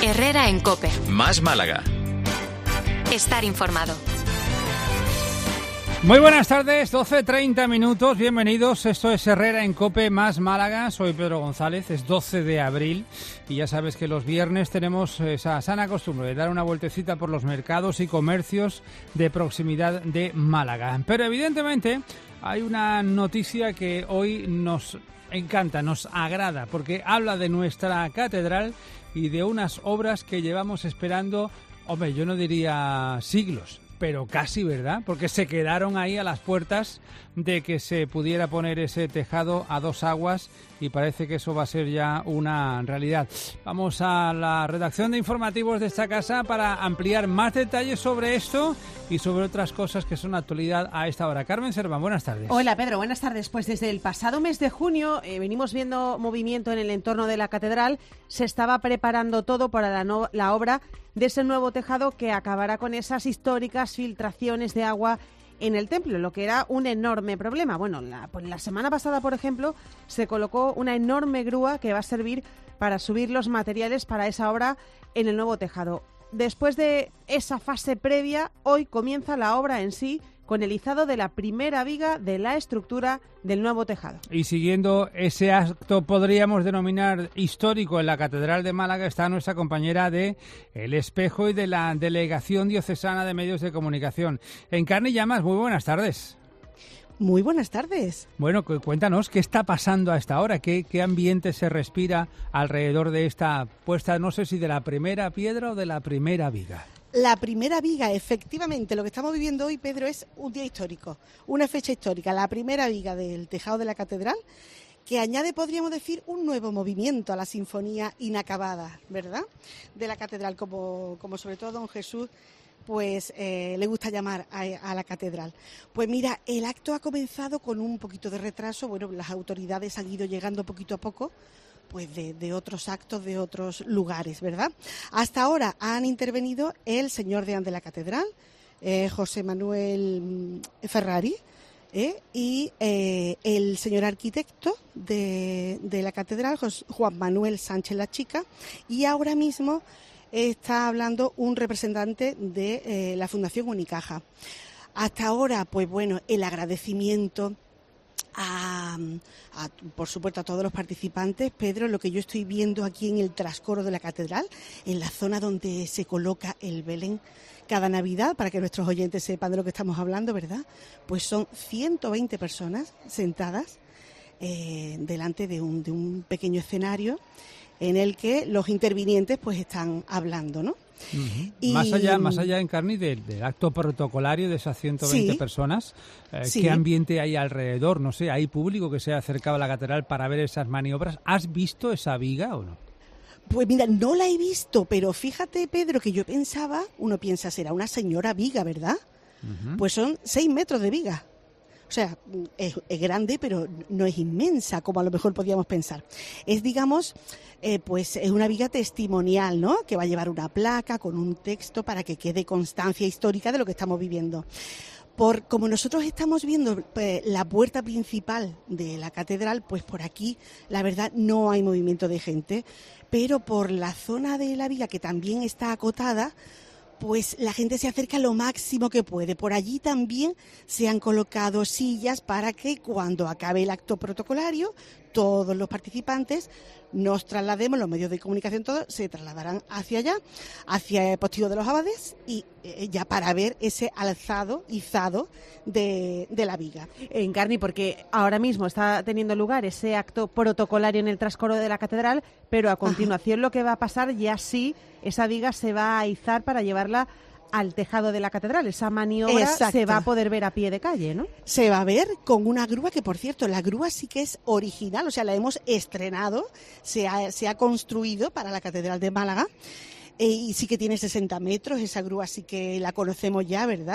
Herrera en COPE. Más Málaga. Estar informado. Muy buenas tardes, 12:30 minutos, bienvenidos, esto es Herrera en COPE más Málaga, soy Pedro González, es 12 de abril y ya sabes que los viernes tenemos esa sana costumbre de dar una vueltecita por los mercados y comercios de proximidad de Málaga. Pero evidentemente hay una noticia que hoy nos encanta, nos agrada, porque habla de nuestra catedral y de unas obras que llevamos esperando, hombre, yo no diría siglos, pero casi, ¿verdad? Porque se quedaron ahí a las puertas de que se pudiera poner ese tejado a dos aguas y parece que eso va a ser ya una realidad. Vamos a la redacción de informativos de esta casa para ampliar más detalles sobre esto y sobre otras cosas que son actualidad a esta hora. Carmen Servan, buenas tardes. Hola Pedro, buenas tardes. Pues desde el pasado mes de junio venimos viendo movimiento en el entorno de la catedral. Se estaba preparando todo para la obra de ese nuevo tejado que acabará con esas históricas filtraciones de agua en el templo, lo que era un enorme problema. Bueno, la semana pasada, por ejemplo, se colocó una enorme grúa que va a servir para subir los materiales para esa obra en el nuevo tejado. Después de esa fase previa, hoy comienza la obra en sí, con el izado de la primera viga de la estructura del nuevo tejado. Y siguiendo ese acto, podríamos denominar histórico en la Catedral de Málaga, está nuestra compañera de El Espejo y de la Delegación Diocesana de Medios de Comunicación. Encarni Llamas, muy buenas tardes. Muy buenas tardes. Bueno, cuéntanos, ¿qué está pasando a esta hora? ¿Qué ambiente se respira alrededor de esta puesta, no sé si de la primera piedra o de la primera viga? La primera viga, efectivamente, lo que estamos viviendo hoy, Pedro, es un día histórico, una fecha histórica, la primera viga del tejado de la catedral, que añade, podríamos decir, un nuevo movimiento a la sinfonía inacabada, ¿verdad?, de la catedral, como sobre todo don Jesús pues le gusta llamar a la catedral. Pues mira, el acto ha comenzado con un poquito de retraso. Bueno, las autoridades han ido llegando poquito a poco pues de otros actos, de otros lugares, ¿verdad? Hasta ahora han intervenido el señor deán de la catedral, José Manuel Ferrari, y el señor arquitecto de la catedral, Juan Manuel Sánchez La Chica, y ahora mismo está hablando un representante de la Fundación Unicaja. Hasta ahora, pues bueno, el agradecimiento por supuesto a todos los participantes. Pedro, lo que yo estoy viendo aquí en el trascoro de la catedral, en la zona donde se coloca el Belén cada Navidad, para que nuestros oyentes sepan de lo que estamos hablando, ¿verdad? Pues son 120 personas sentadas delante de un pequeño escenario en el que los intervinientes pues están hablando, ¿no? Uh-huh. Y más allá, Encarni, del acto protocolario de esas 120 personas, ¿qué ambiente hay alrededor? No sé, ¿hay público que se ha acercado a la catedral para ver esas maniobras? ¿Has visto esa viga o no? Pues mira, no la he visto, pero fíjate, Pedro, que yo uno piensa, será una señora viga, ¿verdad? Uh-huh. Pues son 6 metros de viga. O sea, es grande, pero no es inmensa, como a lo mejor podíamos pensar. Es, digamos, pues es una viga testimonial, ¿no?, que va a llevar una placa con un texto para que quede constancia histórica de lo que estamos viviendo. Como nosotros estamos viendo la puerta principal de la catedral, pues por aquí, la verdad, no hay movimiento de gente, pero por la zona de la viga, que también está acotada, pues la gente se acerca lo máximo que puede. Por allí también se han colocado sillas para que cuando acabe el acto protocolario, todos los participantes nos traslademos, los medios de comunicación todos se trasladarán hacia allá, hacia el Postigo de los Abades, y ya para ver ese izado de la viga. Encarni, porque ahora mismo está teniendo lugar ese acto protocolario en el trascoro de la catedral, pero a continuación lo que va a pasar, ya sí, esa viga se va a izar para llevarla al tejado de la catedral. Esa maniobra se va a poder ver a pie de calle, ¿no? Se va a ver con una grúa que, por cierto, la grúa sí que es original, o sea, la hemos estrenado, se ha construido para la Catedral de Málaga, y sí que tiene 60 metros, esa grúa sí que la conocemos ya, ¿verdad?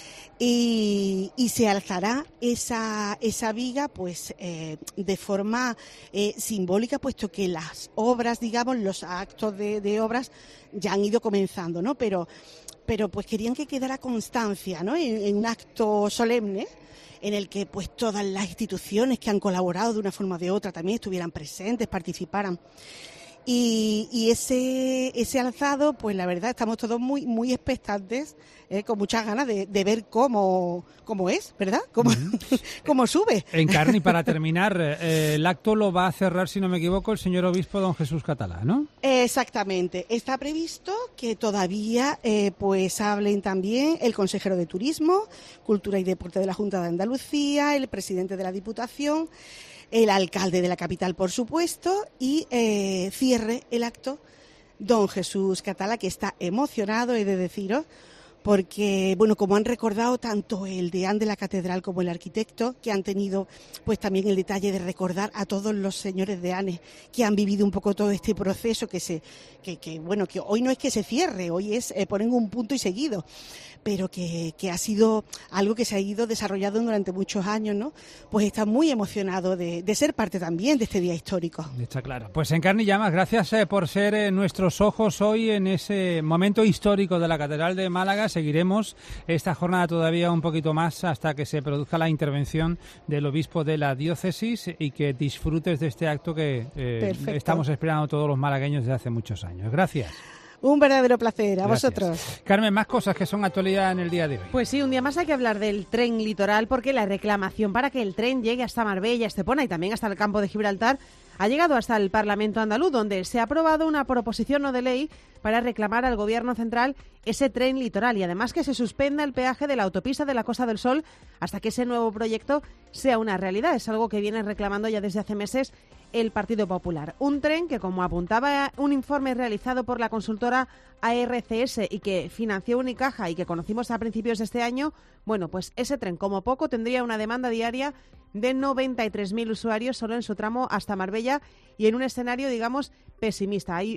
Y se alzará esa viga pues de forma simbólica, puesto que las obras, digamos, los actos de obras ya han ido comenzando, ¿no? Pero pues querían que quedara constancia, ¿no?, en un acto solemne en el que pues todas las instituciones que han colaborado de una forma o de otra también estuvieran presentes, participaran. Y ese alzado, pues la verdad estamos todos muy muy expectantes, con muchas ganas de ver cómo es, ¿verdad? Cómo sube. Encarni, para terminar, el acto lo va a cerrar, si no me equivoco, el señor obispo don Jesús Catalá, ¿no? Exactamente. Está previsto que todavía pues hablen también el consejero de Turismo, Cultura y Deporte de la Junta de Andalucía, el presidente de la Diputación, el alcalde de la capital, por supuesto, y cierre el acto don Jesús Catalá, que está emocionado, he de deciros, porque, bueno, como han recordado tanto el deán de la catedral como el arquitecto, que han tenido pues también el detalle de recordar a todos los señores deanes que han vivido un poco todo este proceso, que hoy no es que se cierre, hoy es poner un punto y seguido, pero que ha sido algo que se ha ido desarrollando durante muchos años, ¿no? Pues está muy emocionado de ser parte también de este día histórico. Está claro. Pues Encarni Llamas, gracias por ser nuestros ojos hoy en ese momento histórico de la Catedral de Málaga. Seguiremos esta jornada todavía un poquito más hasta que se produzca la intervención del obispo de la diócesis y que disfrutes de este acto que estamos esperando todos los malagueños desde hace muchos años. Gracias. Un verdadero placer, a Gracias. Vosotros. Carmen, más cosas que son actualidad en el día de hoy. Pues sí, un día más hay que hablar del tren litoral porque la reclamación para que el tren llegue hasta Marbella, Estepona y también hasta el campo de Gibraltar ha llegado hasta el Parlamento andaluz, donde se ha aprobado una proposición no de ley para reclamar al Gobierno central ese tren litoral y además que se suspenda el peaje de la autopista de la Costa del Sol hasta que ese nuevo proyecto sea una realidad. Es algo que viene reclamando ya desde hace meses el Partido Popular. Un tren que, como apuntaba un informe realizado por la consultora ARCS y que financió Unicaja y que conocimos a principios de este año, bueno, pues ese tren como poco tendría una demanda diaria de 93.000 usuarios solo en su tramo hasta Marbella y en un escenario, digamos, pesimista. Hay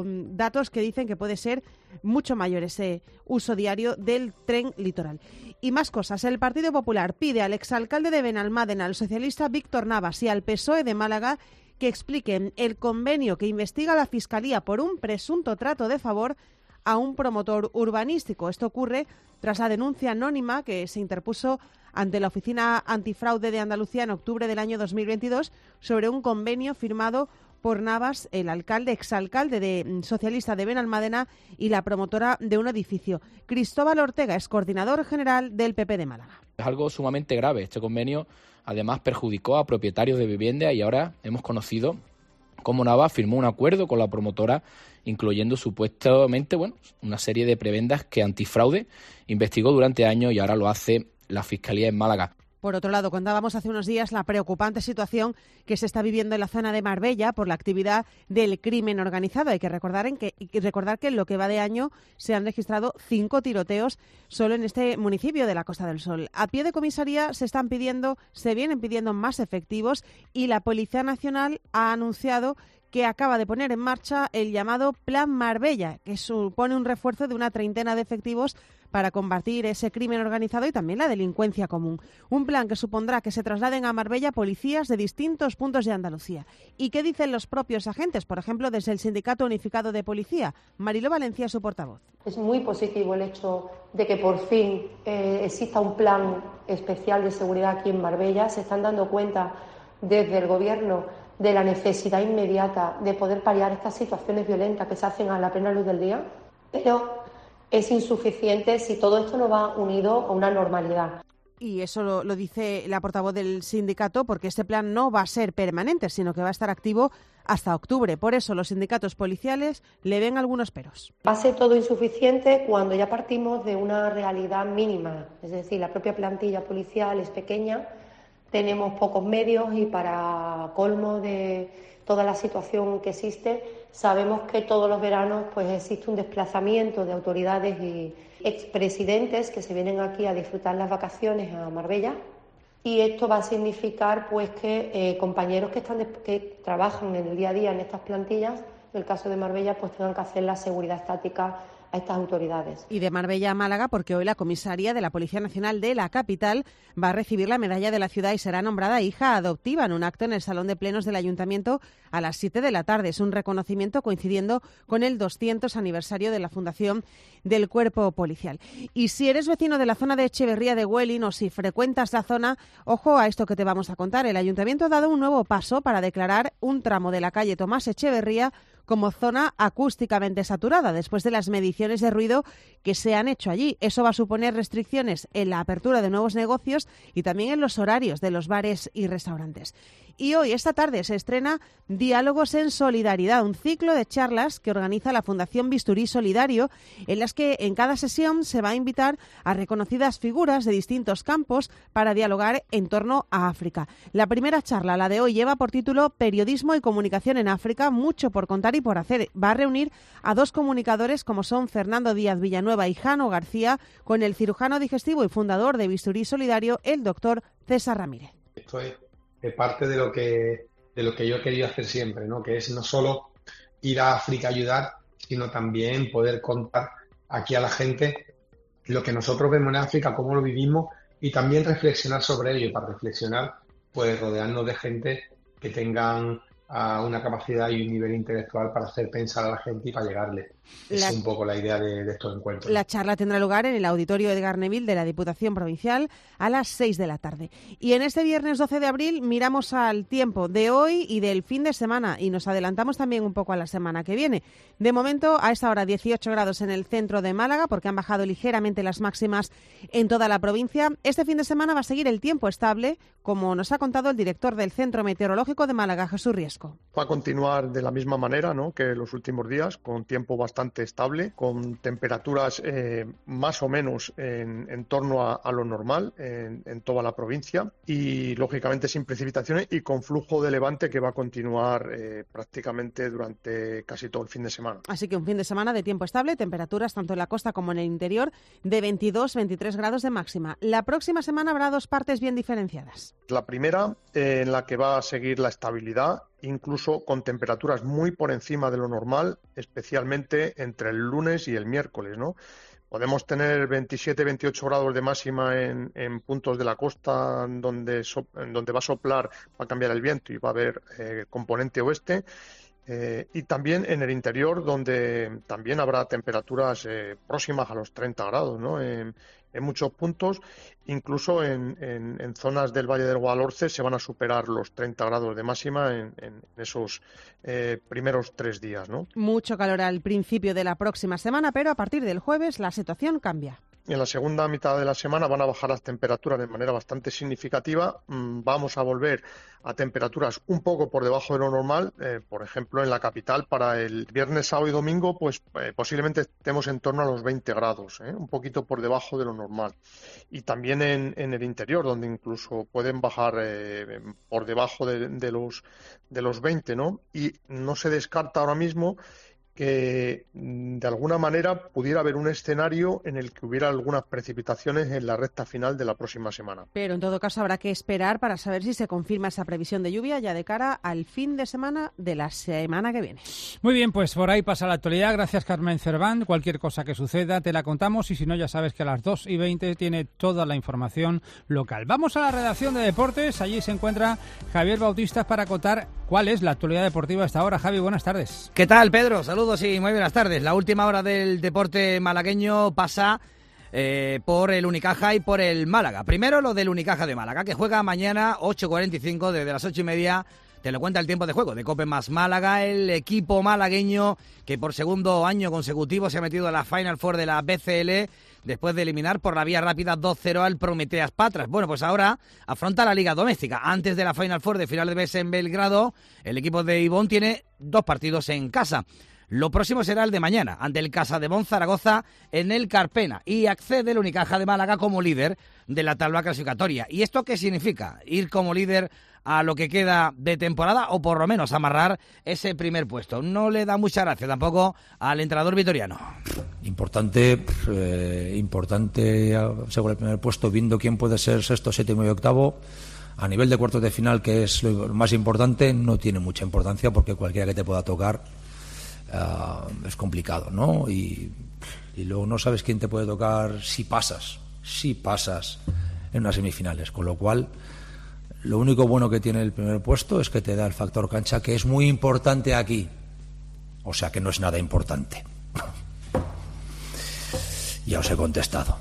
datos que dicen que puede ser mucho mayor ese uso diario del tren litoral. Y más cosas. El Partido Popular pide al exalcalde de Benalmádena, al socialista Víctor Navas y al PSOE de Málaga que expliquen el convenio que investiga la Fiscalía por un presunto trato de favor a un promotor urbanístico. Esto ocurre tras la denuncia anónima que se interpuso ante la Oficina Antifraude de Andalucía en octubre del año 2022 sobre un convenio firmado por Navas, el exalcalde socialista de Benalmádena y la promotora de un edificio. Cristóbal Ortega es coordinador general del PP de Málaga. Es algo sumamente grave. Este convenio además perjudicó a propietarios de vivienda y ahora hemos conocido cómo Navas firmó un acuerdo con la promotora incluyendo supuestamente una serie de prebendas que Antifraude investigó durante años y ahora lo hace la Fiscalía en Málaga. Por otro lado, contábamos hace unos días la preocupante situación que se está viviendo en la zona de Marbella por la actividad del crimen organizado. Hay que recordar que en lo que va de año se han registrado 5 tiroteos solo en este municipio de la Costa del Sol. A pie de comisaría se vienen pidiendo más efectivos y la Policía Nacional ha anunciado que acaba de poner en marcha el llamado Plan Marbella, que supone un refuerzo de una treintena de efectivos para combatir ese crimen organizado y también la delincuencia común. Un plan que supondrá que se trasladen a Marbella policías de distintos puntos de Andalucía. ¿Y qué dicen los propios agentes? Por ejemplo, desde el Sindicato Unificado de Policía. Mariló Valencia, su portavoz. Es muy positivo el hecho de que por fin exista un plan especial de seguridad aquí en Marbella. Se están dando cuenta desde el Gobierno de la necesidad inmediata de poder paliar estas situaciones violentas que se hacen a la plena luz del día, pero es insuficiente si todo esto no va unido a una normalidad. Y eso lo dice la portavoz del sindicato, porque este plan no va a ser permanente, sino que va a estar activo hasta octubre. Por eso los sindicatos policiales le ven algunos peros. Va a ser todo insuficiente cuando ya partimos de una realidad mínima, es decir, la propia plantilla policial es pequeña, tenemos pocos medios y para colmo de toda la situación que existe, sabemos que todos los veranos pues existe un desplazamiento de autoridades y expresidentes que se vienen aquí a disfrutar las vacaciones a Marbella y esto va a significar pues que compañeros que trabajan en el día a día en estas plantillas, en el caso de Marbella, pues tengan que hacer la seguridad estática a estas autoridades. Y de Marbella a Málaga, porque hoy la comisaria de la Policía Nacional de la capital va a recibir la medalla de la ciudad y será nombrada hija adoptiva en un acto en el Salón de Plenos del Ayuntamiento a las 7 de la tarde. Es un reconocimiento coincidiendo con el 200 aniversario de la fundación del Cuerpo Policial. Y si eres vecino de la zona de Echeverría de Huelin o si frecuentas la zona, ojo a esto que te vamos a contar. El Ayuntamiento ha dado un nuevo paso para declarar un tramo de la calle Tomás Echeverría como zona acústicamente saturada, después de las mediciones de ruido que se han hecho allí. Eso va a suponer restricciones en la apertura de nuevos negocios y también en los horarios de los bares y restaurantes. Y hoy, esta tarde, se estrena Diálogos en Solidaridad, un ciclo de charlas que organiza la Fundación Bisturí Solidario, en las que en cada sesión se va a invitar a reconocidas figuras de distintos campos para dialogar en torno a África. La primera charla, la de hoy, lleva por título Periodismo y comunicación en África, mucho por contar y por hacer. Va a reunir a 2 comunicadores como son Fernando Díaz Villanueva y Jano García, con el cirujano digestivo y fundador de Bisturí Solidario, el doctor César Ramírez. Esto es parte de lo que yo he querido hacer siempre, ¿no? Que es no solo ir a África a ayudar, sino también poder contar aquí a la gente lo que nosotros vemos en África, cómo lo vivimos, y también reflexionar sobre ello. Y para reflexionar, pues rodearnos de gente que tengan una capacidad y un nivel intelectual para hacer pensar a la gente y para llegarle. Es un poco la idea de estos encuentros. La charla tendrá lugar en el Auditorio Edgar Neville de la Diputación Provincial a las 6 de la tarde. Y en este viernes 12 de abril miramos al tiempo de hoy y del fin de semana y nos adelantamos también un poco a la semana que viene. De momento, a esta hora 18 grados en el centro de Málaga, porque han bajado ligeramente las máximas en toda la provincia. Este fin de semana va a seguir el tiempo estable, como nos ha contado el director del Centro Meteorológico de Málaga, Jesús Riesco. Va a continuar de la misma manera, ¿no?, que los últimos días, con tiempo bastante estable, con temperaturas más o menos en torno a lo normal en toda la provincia y, lógicamente, sin precipitaciones y con flujo de levante que va a continuar prácticamente durante casi todo el fin de semana. Así que un fin de semana de tiempo estable, temperaturas tanto en la costa como en el interior de 22-23 grados de máxima. La próxima semana habrá 2 partes bien diferenciadas. La primera, en la que va a seguir la estabilidad, incluso con temperaturas muy por encima de lo normal, especialmente entre el lunes y el miércoles, ¿no? Podemos tener 27-28 grados de máxima en puntos de la costa donde va a soplar, va a cambiar el viento y va a haber componente oeste. Y también en el interior, donde también habrá temperaturas próximas a los 30 grados, ¿no? En muchos puntos, incluso en zonas del Valle del Guadalhorce se van a superar los 30 grados de máxima en esos primeros 3 días, ¿no? Mucho calor al principio de la próxima semana, pero a partir del jueves la situación cambia. En la segunda mitad de la semana van a bajar las temperaturas de manera bastante significativa. Vamos a volver a temperaturas un poco por debajo de lo normal. Por ejemplo, en la capital para el viernes, sábado y domingo, pues posiblemente estemos en torno a los 20 grados, un poquito por debajo de lo normal. Y también en el interior, donde incluso pueden bajar por debajo de los 20, ¿no? Y no se descarta ahora mismo que de alguna manera pudiera haber un escenario en el que hubiera algunas precipitaciones en la recta final de la próxima semana. Pero en todo caso habrá que esperar para saber si se confirma esa previsión de lluvia ya de cara al fin de semana de la semana que viene. Muy bien, pues por ahí pasa la actualidad. Gracias, Carmen Cerván. Cualquier cosa que suceda te la contamos y si no ya sabes que a las 2:20 tiene toda la información local. Vamos a la redacción de deportes. Allí se encuentra Javier Bautista para contar cuál es la actualidad deportiva a esta hora. Javi, buenas tardes. ¿Qué tal, Pedro? Saludos y muy buenas tardes. La última hora del deporte malagueño pasa por el Unicaja y por el Málaga. Primero lo del Unicaja de Málaga, que juega mañana 8:45, desde las 8:30. Te lo cuenta el tiempo de juego de COPE más Málaga, el equipo malagueño que por segundo año consecutivo se ha metido a la Final Four de la BCL después de eliminar por la vía rápida 2-0 al Prometeas Patras. Bueno, pues ahora afronta la Liga Doméstica. Antes de la Final Four de final de BS en Belgrado, el equipo de Ibón tiene 2 partidos en casa. Lo próximo será el de mañana, ante el Casademón Zaragoza en el Carpena, y accede el Unicaja de Málaga como líder de la tabla clasificatoria. ¿Y esto qué significa? Ir como líder a lo que queda de temporada o por lo menos amarrar ese primer puesto. No le da mucha gracia tampoco al entrenador vitoriano. Importante asegurar el primer puesto, viendo quién puede ser sexto, séptimo y octavo. A nivel de cuartos de final, que es lo más importante, no tiene mucha importancia porque cualquiera que te pueda tocar es complicado, ¿no? Y luego no sabes quién te puede tocar si pasas en unas semifinales, con lo cual lo único bueno que tiene el primer puesto es que te da el factor cancha, que es muy importante aquí, o sea que no es nada importante. Ya os he contestado.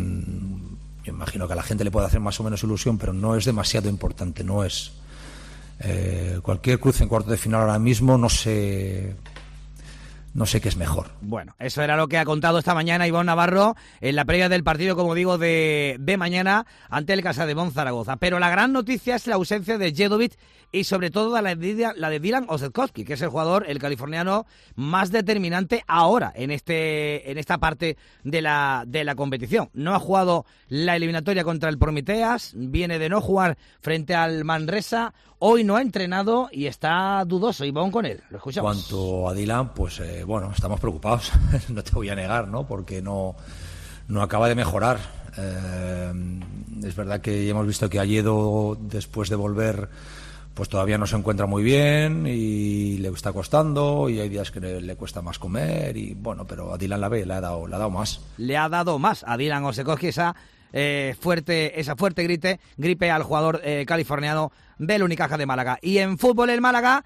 Yo imagino que a la gente le puede hacer más o menos ilusión, pero no es demasiado importante, no es Cualquier cruce en cuartos de final ahora mismo no sé qué es mejor. Bueno, eso era lo que ha contado esta mañana Ivonne Navarro en la previa del partido, como digo, de mañana ante el Casademont Zaragoza. Pero la gran noticia es la ausencia de Jedovic y sobre todo la de Dylan Osetkowski, que es el jugador, el californiano, más determinante ahora en esta parte de la competición. No ha jugado la eliminatoria contra el Prometeas, viene de no jugar frente al Manresa, hoy no ha entrenado y está dudoso. Ivonne, con él, lo escuchamos. Cuanto a Dylan, pues bueno, estamos preocupados, no te voy a negar, ¿no? Porque no acaba de mejorar. Es verdad que hemos visto que Alledo, después de volver, pues todavía no se encuentra muy bien y le está costando, y hay días que le cuesta más comer, y bueno, pero a Dylan le ha dado más. Le ha dado más a Dylan Osetkowski esa fuerte gripe al jugador californiano del Unicaja de Málaga. Y en fútbol, el Málaga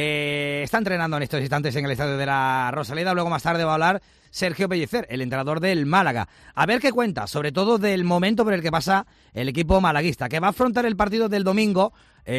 está entrenando en estos instantes en el estadio de la Rosaleda. Luego, más tarde, va a hablar Sergio Pellicer, el entrenador del Málaga. A ver qué cuenta, sobre todo del momento por el que pasa el equipo malaguista, que va a afrontar el partido del domingo,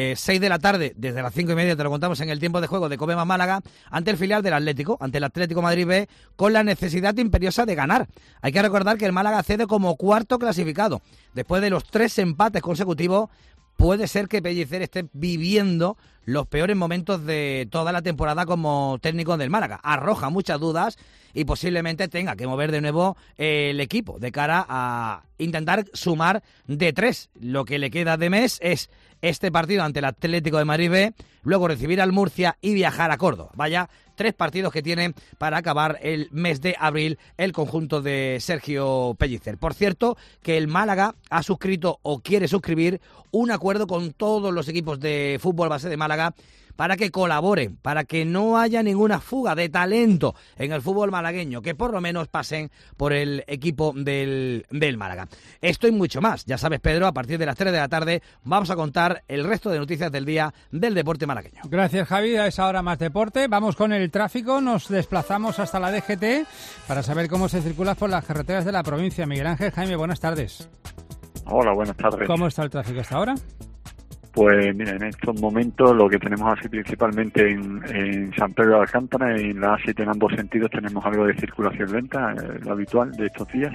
6 de la tarde, desde las 5:30, te lo contamos en el tiempo de juego de COPE más Málaga, ante el filial del Atlético, ante el Atlético Madrid B, con la necesidad imperiosa de ganar. Hay que recordar que el Málaga accede como cuarto clasificado. Después de los 3 empates consecutivos, puede ser que Pellicer esté viviendo los peores momentos de toda la temporada como técnico del Málaga. Arroja muchas dudas y posiblemente tenga que mover de nuevo el equipo de cara a intentar sumar de 3. Lo que le queda de mes es este partido ante el Atlético de Madrid B, luego recibir al Murcia y viajar a Córdoba. Vaya 3 partidos que tienen para acabar el mes de abril el conjunto de Sergio Pellicer. Por cierto, que el Málaga ha suscrito o quiere suscribir un acuerdo con todos los equipos de fútbol base de Málaga para que colaboren, para que no haya ninguna fuga de talento en el fútbol malagueño, que por lo menos pasen por el equipo del Málaga. Esto y mucho más. Ya sabes, Pedro, a partir de las 3 de la tarde vamos a contar el resto de noticias del día del deporte malagueño. Gracias, Javi. A esa hora más deporte. Vamos con el tráfico. Nos desplazamos hasta la DGT para saber cómo se circula por las carreteras de la provincia. Miguel Ángel, Jaime, buenas tardes. Hola, buenas tardes. ¿Cómo está el tráfico hasta ahora? Pues mira, en estos momentos lo que tenemos así principalmente en San Pedro de Alcántara, en la A7 en ambos sentidos tenemos algo de circulación lenta, lo habitual de estos días.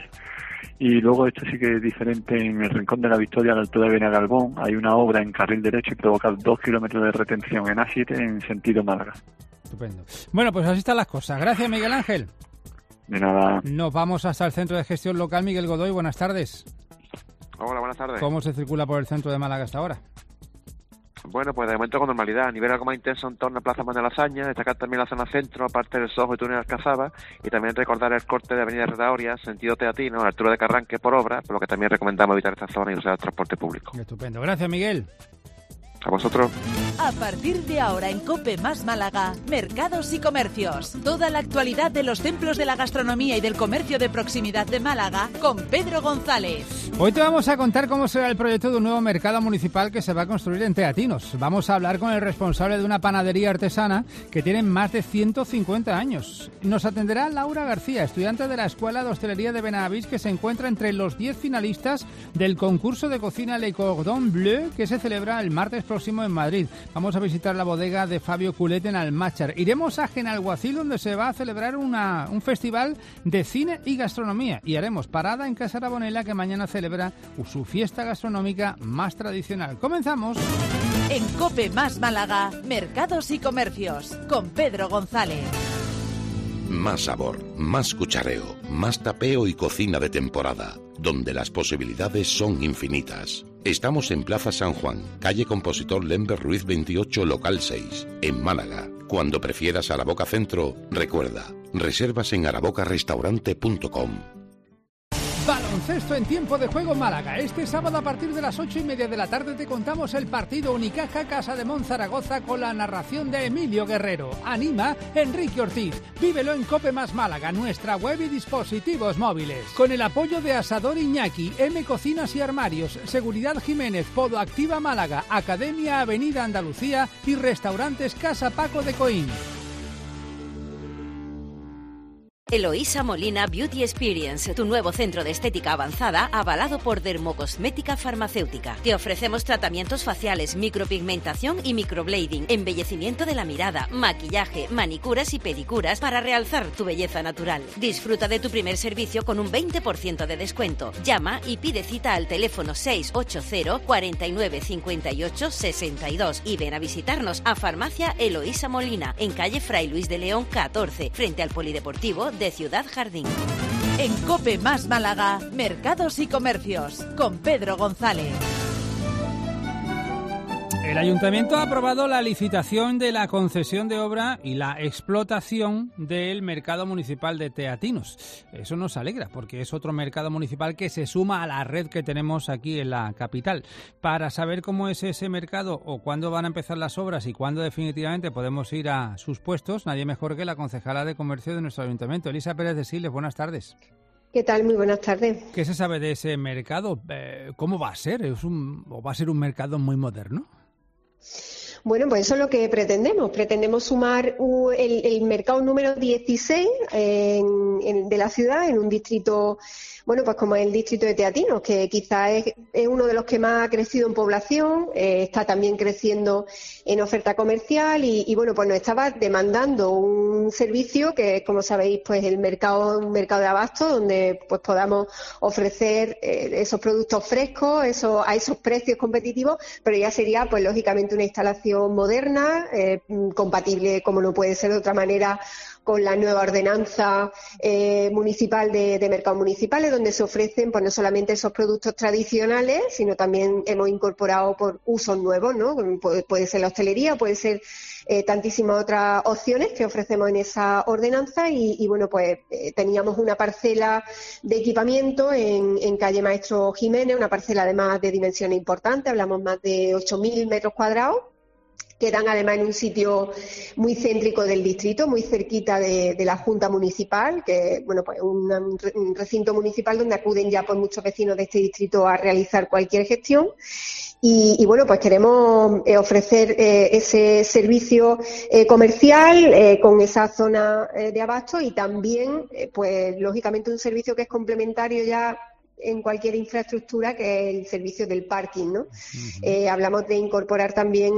Y luego esto sí que es diferente en el Rincón de la Victoria, a la altura de Benagalbón. Hay una obra en carril derecho y provoca 2 kilómetros de retención en A7 en sentido Málaga. Estupendo. Bueno, pues así están las cosas. Gracias, Miguel Ángel. De nada. Nos vamos hasta el Centro de Gestión Local. Miguel Godoy, buenas tardes. Hola, buenas tardes. ¿Cómo se circula por el centro de Málaga hasta ahora? Bueno, pues de momento con normalidad. A nivel algo más intenso en torno a Plaza Manuel Azaña, destacar también la zona centro, aparte del Sojo y Túnel Alcazaba, y también recordar el corte de Avenida Redaoria, sentido Teatino, a la altura de Carranque por obra, por lo que también recomendamos evitar esta zona y usar el transporte público. Estupendo. Gracias, Miguel. A vosotros. A partir de ahora en COPE más Málaga, mercados y comercios. Toda la actualidad de los templos de la gastronomía y del comercio de proximidad de Málaga con Pedro González. Hoy te vamos a contar cómo será el proyecto de un nuevo mercado municipal que se va a construir en Teatinos. Vamos a hablar con el responsable de una panadería artesana que tiene más de 150 años. Nos atenderá Laura García, estudiante de la Escuela de Hostelería de Benavís, que se encuentra entre los 10 finalistas del concurso de cocina Le Cordon Bleu, que se celebra el martes próximo en Madrid. Vamos a visitar la bodega de Fabio Culet en Almáchar. Iremos a Genalguacil, donde se va a celebrar un festival de cine y gastronomía. Y haremos parada en Casa Rabonela, que mañana celebra su fiesta gastronómica más tradicional. ¡Comenzamos! En COPE más Málaga, mercados y comercios, con Pedro González. Más sabor, más cuchareo, más tapeo y cocina de temporada, donde las posibilidades son infinitas. Estamos en Plaza San Juan, calle Compositor Lember Ruiz 28, local 6, en Málaga. Cuando prefieras Araboca Centro, recuerda, reservas en arabocarestaurante.com. Baloncesto en tiempo de juego Málaga. Este sábado a partir de las 8:30 de la tarde te contamos el partido Unicaja Casademont Zaragoza con la narración de Emilio Guerrero. Anima Enrique Ortiz. Vívelo en COPE más Málaga, nuestra web y dispositivos móviles. Con el apoyo de Asador Iñaki, M Cocinas y Armarios, Seguridad Jiménez, Podo Activa Málaga, Academia Avenida Andalucía y Restaurantes Casa Paco de Coín. Eloísa Molina Beauty Experience, tu nuevo centro de estética avanzada avalado por Dermocosmética Farmacéutica. Te ofrecemos tratamientos faciales, micropigmentación y microblading, embellecimiento de la mirada, maquillaje, manicuras y pedicuras para realzar tu belleza natural. Disfruta de tu primer servicio con un 20% de descuento. Llama y pide cita al teléfono 680 49 58 62 y ven a visitarnos a Farmacia Eloísa Molina, en calle Fray Luis de León 14, frente al Polideportivo de Ciudad Jardín. En COPE más Málaga, Mercados y Comercios, con Pedro González. El Ayuntamiento ha aprobado la licitación de la concesión de obra y la explotación del mercado municipal de Teatinos. Eso nos alegra porque es otro mercado municipal que se suma a la red que tenemos aquí en la capital. Para saber cómo es ese mercado o cuándo van a empezar las obras y cuándo definitivamente podemos ir a sus puestos, nadie mejor que la concejala de Comercio de nuestro Ayuntamiento, Elisa Pérez de Siles. Buenas tardes. ¿Qué tal? Muy buenas tardes. ¿Qué se sabe de ese mercado? ¿Cómo va a ser? ¿O va a ser un mercado muy moderno? Bueno, pues eso es lo que pretendemos. Pretendemos sumar el mercado número 16 de la ciudad, en un distrito, bueno, pues como el distrito de Teatinos, que quizás es uno de los que más ha crecido en población, está también creciendo en oferta comercial y bueno, pues nos estaba demandando un servicio que, como sabéis, pues un mercado de abasto donde pues podamos ofrecer esos productos frescos, a esos precios competitivos, pero ya sería pues lógicamente una instalación moderna, compatible, como no puede ser de otra manera, con la nueva ordenanza municipal de mercados municipales, donde se ofrecen pues no solamente esos productos tradicionales, sino también hemos incorporado por usos nuevos, ¿no? Puede ser la hostelería, puede ser tantísimas otras opciones que ofrecemos en esa ordenanza y bueno, pues teníamos una parcela de equipamiento en calle Maestro Jiménez, una parcela además de dimensiones importantes, hablamos más de 8.000 metros cuadrados, que dan además en un sitio muy céntrico del distrito, muy cerquita de la Junta Municipal, que bueno, pues un recinto municipal donde acuden ya pues muchos vecinos de este distrito a realizar cualquier gestión. Y bueno, pues queremos ofrecer ese servicio comercial con esa zona de abasto y también, pues lógicamente un servicio que es complementario ya en cualquier infraestructura, que es el servicio del parking, ¿no? Hablamos de incorporar también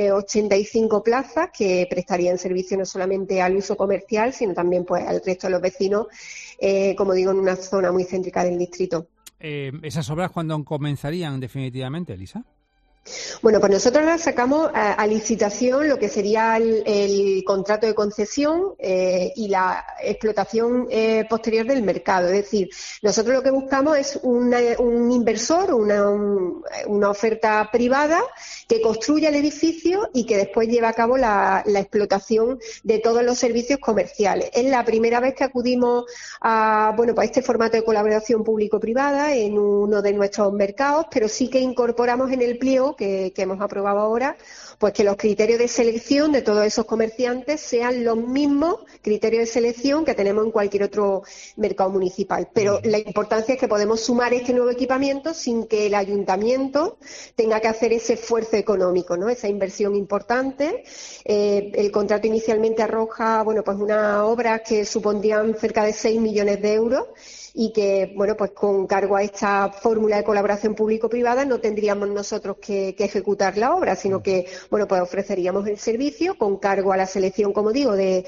85 plazas que prestarían servicio no solamente al uso comercial, sino también pues al resto de los vecinos, como digo, en una zona muy céntrica del distrito. ¿Esas obras cuándo comenzarían definitivamente, Elisa? Bueno, pues nosotros las sacamos a licitación lo que sería el contrato de concesión y la explotación posterior del mercado. Es decir, nosotros lo que buscamos es un inversor, una oferta privada que construya el edificio y que después lleve a cabo la explotación de todos los servicios comerciales. Es la primera vez que acudimos a este formato de colaboración público-privada en uno de nuestros mercados, pero sí que incorporamos en el pliego que hemos aprobado ahora, pues que los criterios de selección de todos esos comerciantes sean los mismos criterios de selección que tenemos en cualquier otro mercado municipal. Pero la importancia es que podemos sumar este nuevo equipamiento sin que el ayuntamiento tenga que hacer ese esfuerzo económico, ¿no? Esa inversión importante. El contrato inicialmente arroja, pues unas obras que supondrían cerca de 6 millones de euros y que, pues con cargo a esta fórmula de colaboración público-privada no tendríamos nosotros que ejecutar la obra, sino que, pues ofreceríamos el servicio con cargo a la selección, como digo, de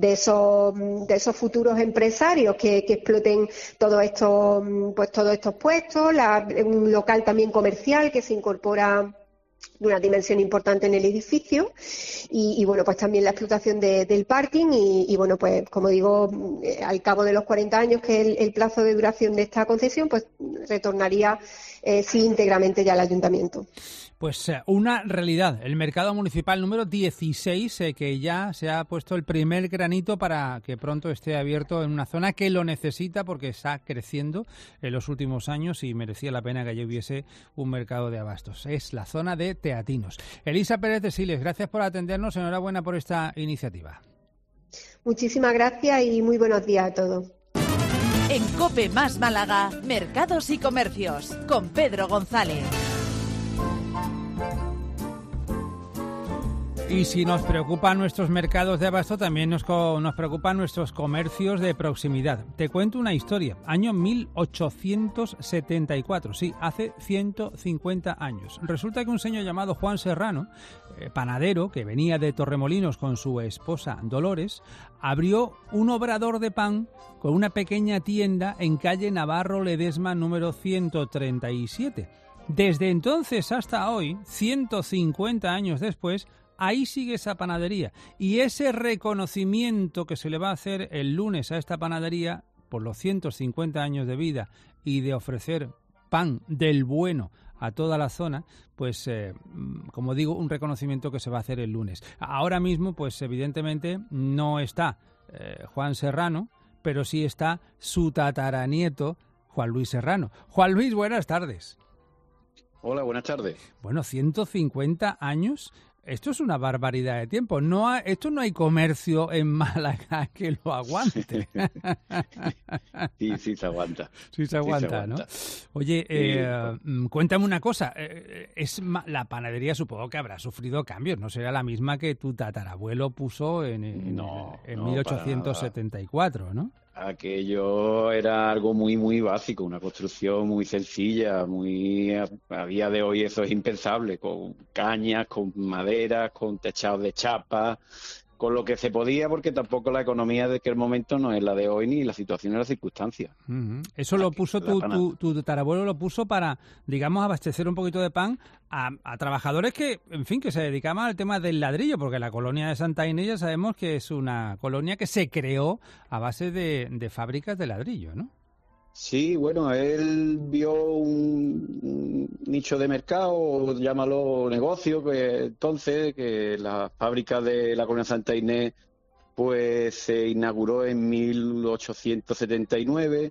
esos futuros empresarios que exploten todos estos puestos, un local también comercial que se incorpora de una dimensión importante en el edificio y pues también la explotación del parking y pues como digo, al cabo de los 40 años que es el plazo de duración de esta concesión, pues retornaría íntegramente ya al ayuntamiento. Pues una realidad, el mercado municipal número 16, que ya se ha puesto el primer granito para que pronto esté abierto en una zona que lo necesita porque está creciendo en los últimos años y merecía la pena que allí hubiese un mercado de abastos. Es la zona de Teatinos. Elisa Pérez de Siles, gracias por atendernos, enhorabuena por esta iniciativa. Muchísimas gracias y muy buenos días a todos. En COPE más Málaga, Mercados y Comercios, con Pedro González. Y si nos preocupan nuestros mercados de abasto, también nos preocupan nuestros comercios de proximidad. Te cuento una historia. Año 1874, sí, hace 150 años. Resulta que un señor llamado Juan Serrano, panadero, que venía de Torremolinos con su esposa Dolores, abrió un obrador de pan con una pequeña tienda en calle Navarro Ledesma número 137. Desde entonces hasta hoy, 150 años después, ahí sigue esa panadería. Y ese reconocimiento que se le va a hacer el lunes a esta panadería por los 150 años de vida y de ofrecer pan del bueno a toda la zona, pues como digo, un reconocimiento que se va a hacer el lunes. Ahora mismo, pues evidentemente no está Juan Serrano, pero sí está su tataranieto, Juan Luis Serrano. Juan Luis, buenas tardes. Hola, buenas tardes. Bueno, 150 años, esto es una barbaridad de tiempo. Esto no hay comercio en Málaga que lo aguante. Sí se aguanta. Sí se aguanta, ¿no? Oye, cuéntame una cosa. La panadería supongo que habrá sufrido cambios. No será la misma que tu tatarabuelo puso en 1874, ¿no? Aquello era algo muy, muy básico, una construcción muy sencilla, a día de hoy eso es impensable, con cañas, con maderas, con techados de chapa, con lo que se podía, porque tampoco la economía de aquel momento no es la de hoy, ni la situación ni las circunstancias. Eso lo puso tu tatarabuelo, lo puso para, digamos, abastecer un poquito de pan a trabajadores que, en fin, que se dedicaban al tema del ladrillo, porque la colonia de Santa Inés ya sabemos que es una colonia que se creó a base de fábricas de ladrillo, ¿no? Sí, bueno, él vio un nicho de mercado, llámalo negocio, que la fábrica de la colonia Santa Inés pues se inauguró en 1879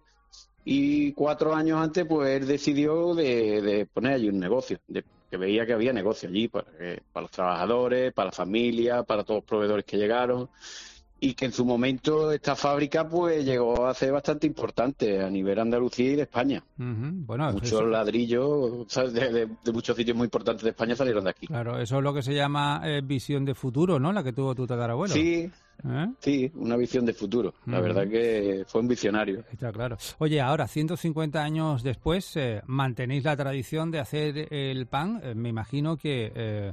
y 4 años antes pues él decidió de poner allí un negocio, que veía que había negocio allí para los trabajadores, para la familia, para todos los proveedores que llegaron. Y que en su momento esta fábrica pues llegó a ser bastante importante a nivel Andalucía y de España. Bueno, muchos ladrillos, ¿sabes? De muchos sitios muy importantes de España salieron de aquí. Claro, eso es lo que se llama visión de futuro, ¿no? La que tuvo tu tatarabuelo. Sí, sí, una visión de futuro. La verdad que fue un visionario. Está claro. Oye, ahora, 150 años después, mantenéis la tradición de hacer el pan. Me imagino que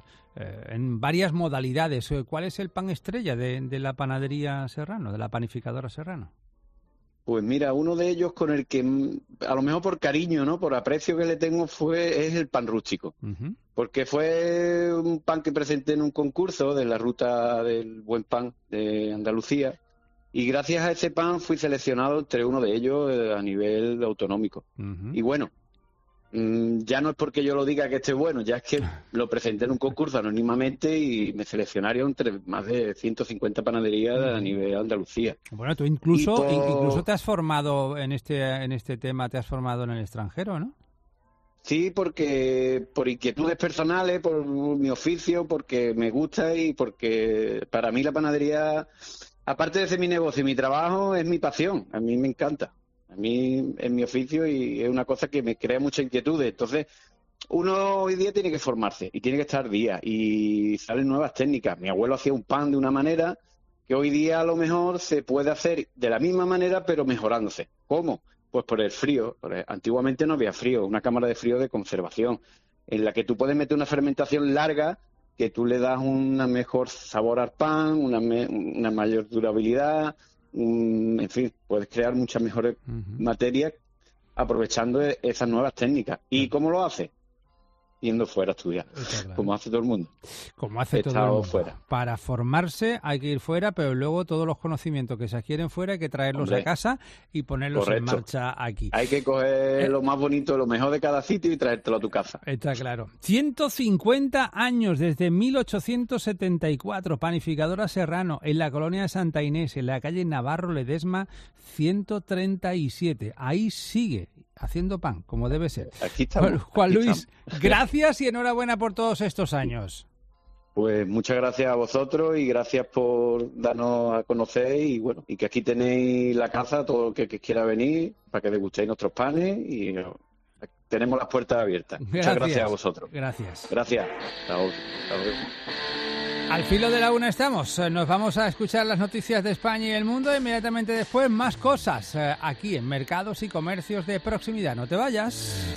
en varias modalidades. ¿Cuál es el pan estrella de la panadería Serrano, de la panificadora Serrano? Pues mira, uno de ellos con el que, a lo mejor por cariño, ¿no? Por aprecio que le tengo, es el pan rústico. Porque fue un pan que presenté en un concurso de la ruta del buen pan de Andalucía. Y gracias a ese pan fui seleccionado entre uno de ellos a nivel autonómico. Y bueno, ya no es porque yo lo diga que esté bueno, ya es que lo presenté en un concurso anónimamente y me seleccionaron entre más de 150 panaderías a nivel Andalucía. Bueno, tú incluso te has formado en este tema, te has formado en el extranjero, ¿no? Sí, porque por inquietudes personales, por mi oficio, porque me gusta y porque para mí la panadería, aparte de ser mi negocio y mi trabajo, es mi pasión. A mí me encanta. A mí es mi oficio y es una cosa que me crea mucha inquietud. Entonces, uno hoy día tiene que formarse y tiene que estar al día y salen nuevas técnicas. Mi abuelo hacía un pan de una manera que hoy día a lo mejor se puede hacer de la misma manera pero mejorándose. ¿Cómo? Pues por el frío. Antiguamente no había frío, una cámara de frío de conservación en la que tú puedes meter una fermentación larga que tú le das un mejor sabor al pan, una mayor durabilidad. En fin, puedes crear muchas mejores materias aprovechando esas nuevas técnicas. ¿Y cómo lo hace? Yendo fuera a estudiar, como hace todo el mundo. Como hace todo el mundo. Fuera. Para formarse hay que ir fuera, pero luego todos los conocimientos que se adquieren fuera hay que traerlos a casa y ponerlos en marcha aquí. Hay que coger lo más bonito, lo mejor de cada sitio y traértelo a tu casa. Está claro. 150 años desde 1874, panificadora Serrano, en la colonia de Santa Inés, en la calle Navarro Ledesma 137. Ahí sigue haciendo pan, como debe ser. Aquí estamos. Juan Luis, gracias y enhorabuena por todos estos años. Pues muchas gracias a vosotros y gracias por darnos a conocer y bueno, y que aquí tenéis la casa, todo el que quiera venir, para que degustéis nuestros panes y tenemos las puertas abiertas. Muchas gracias a vosotros. Gracias. Gracias. Hasta luego. Al filo de la una estamos. Nos vamos a escuchar las noticias de España y el mundo. Inmediatamente después, más cosas aquí en Mercados y Comercios de Proximidad. No te vayas.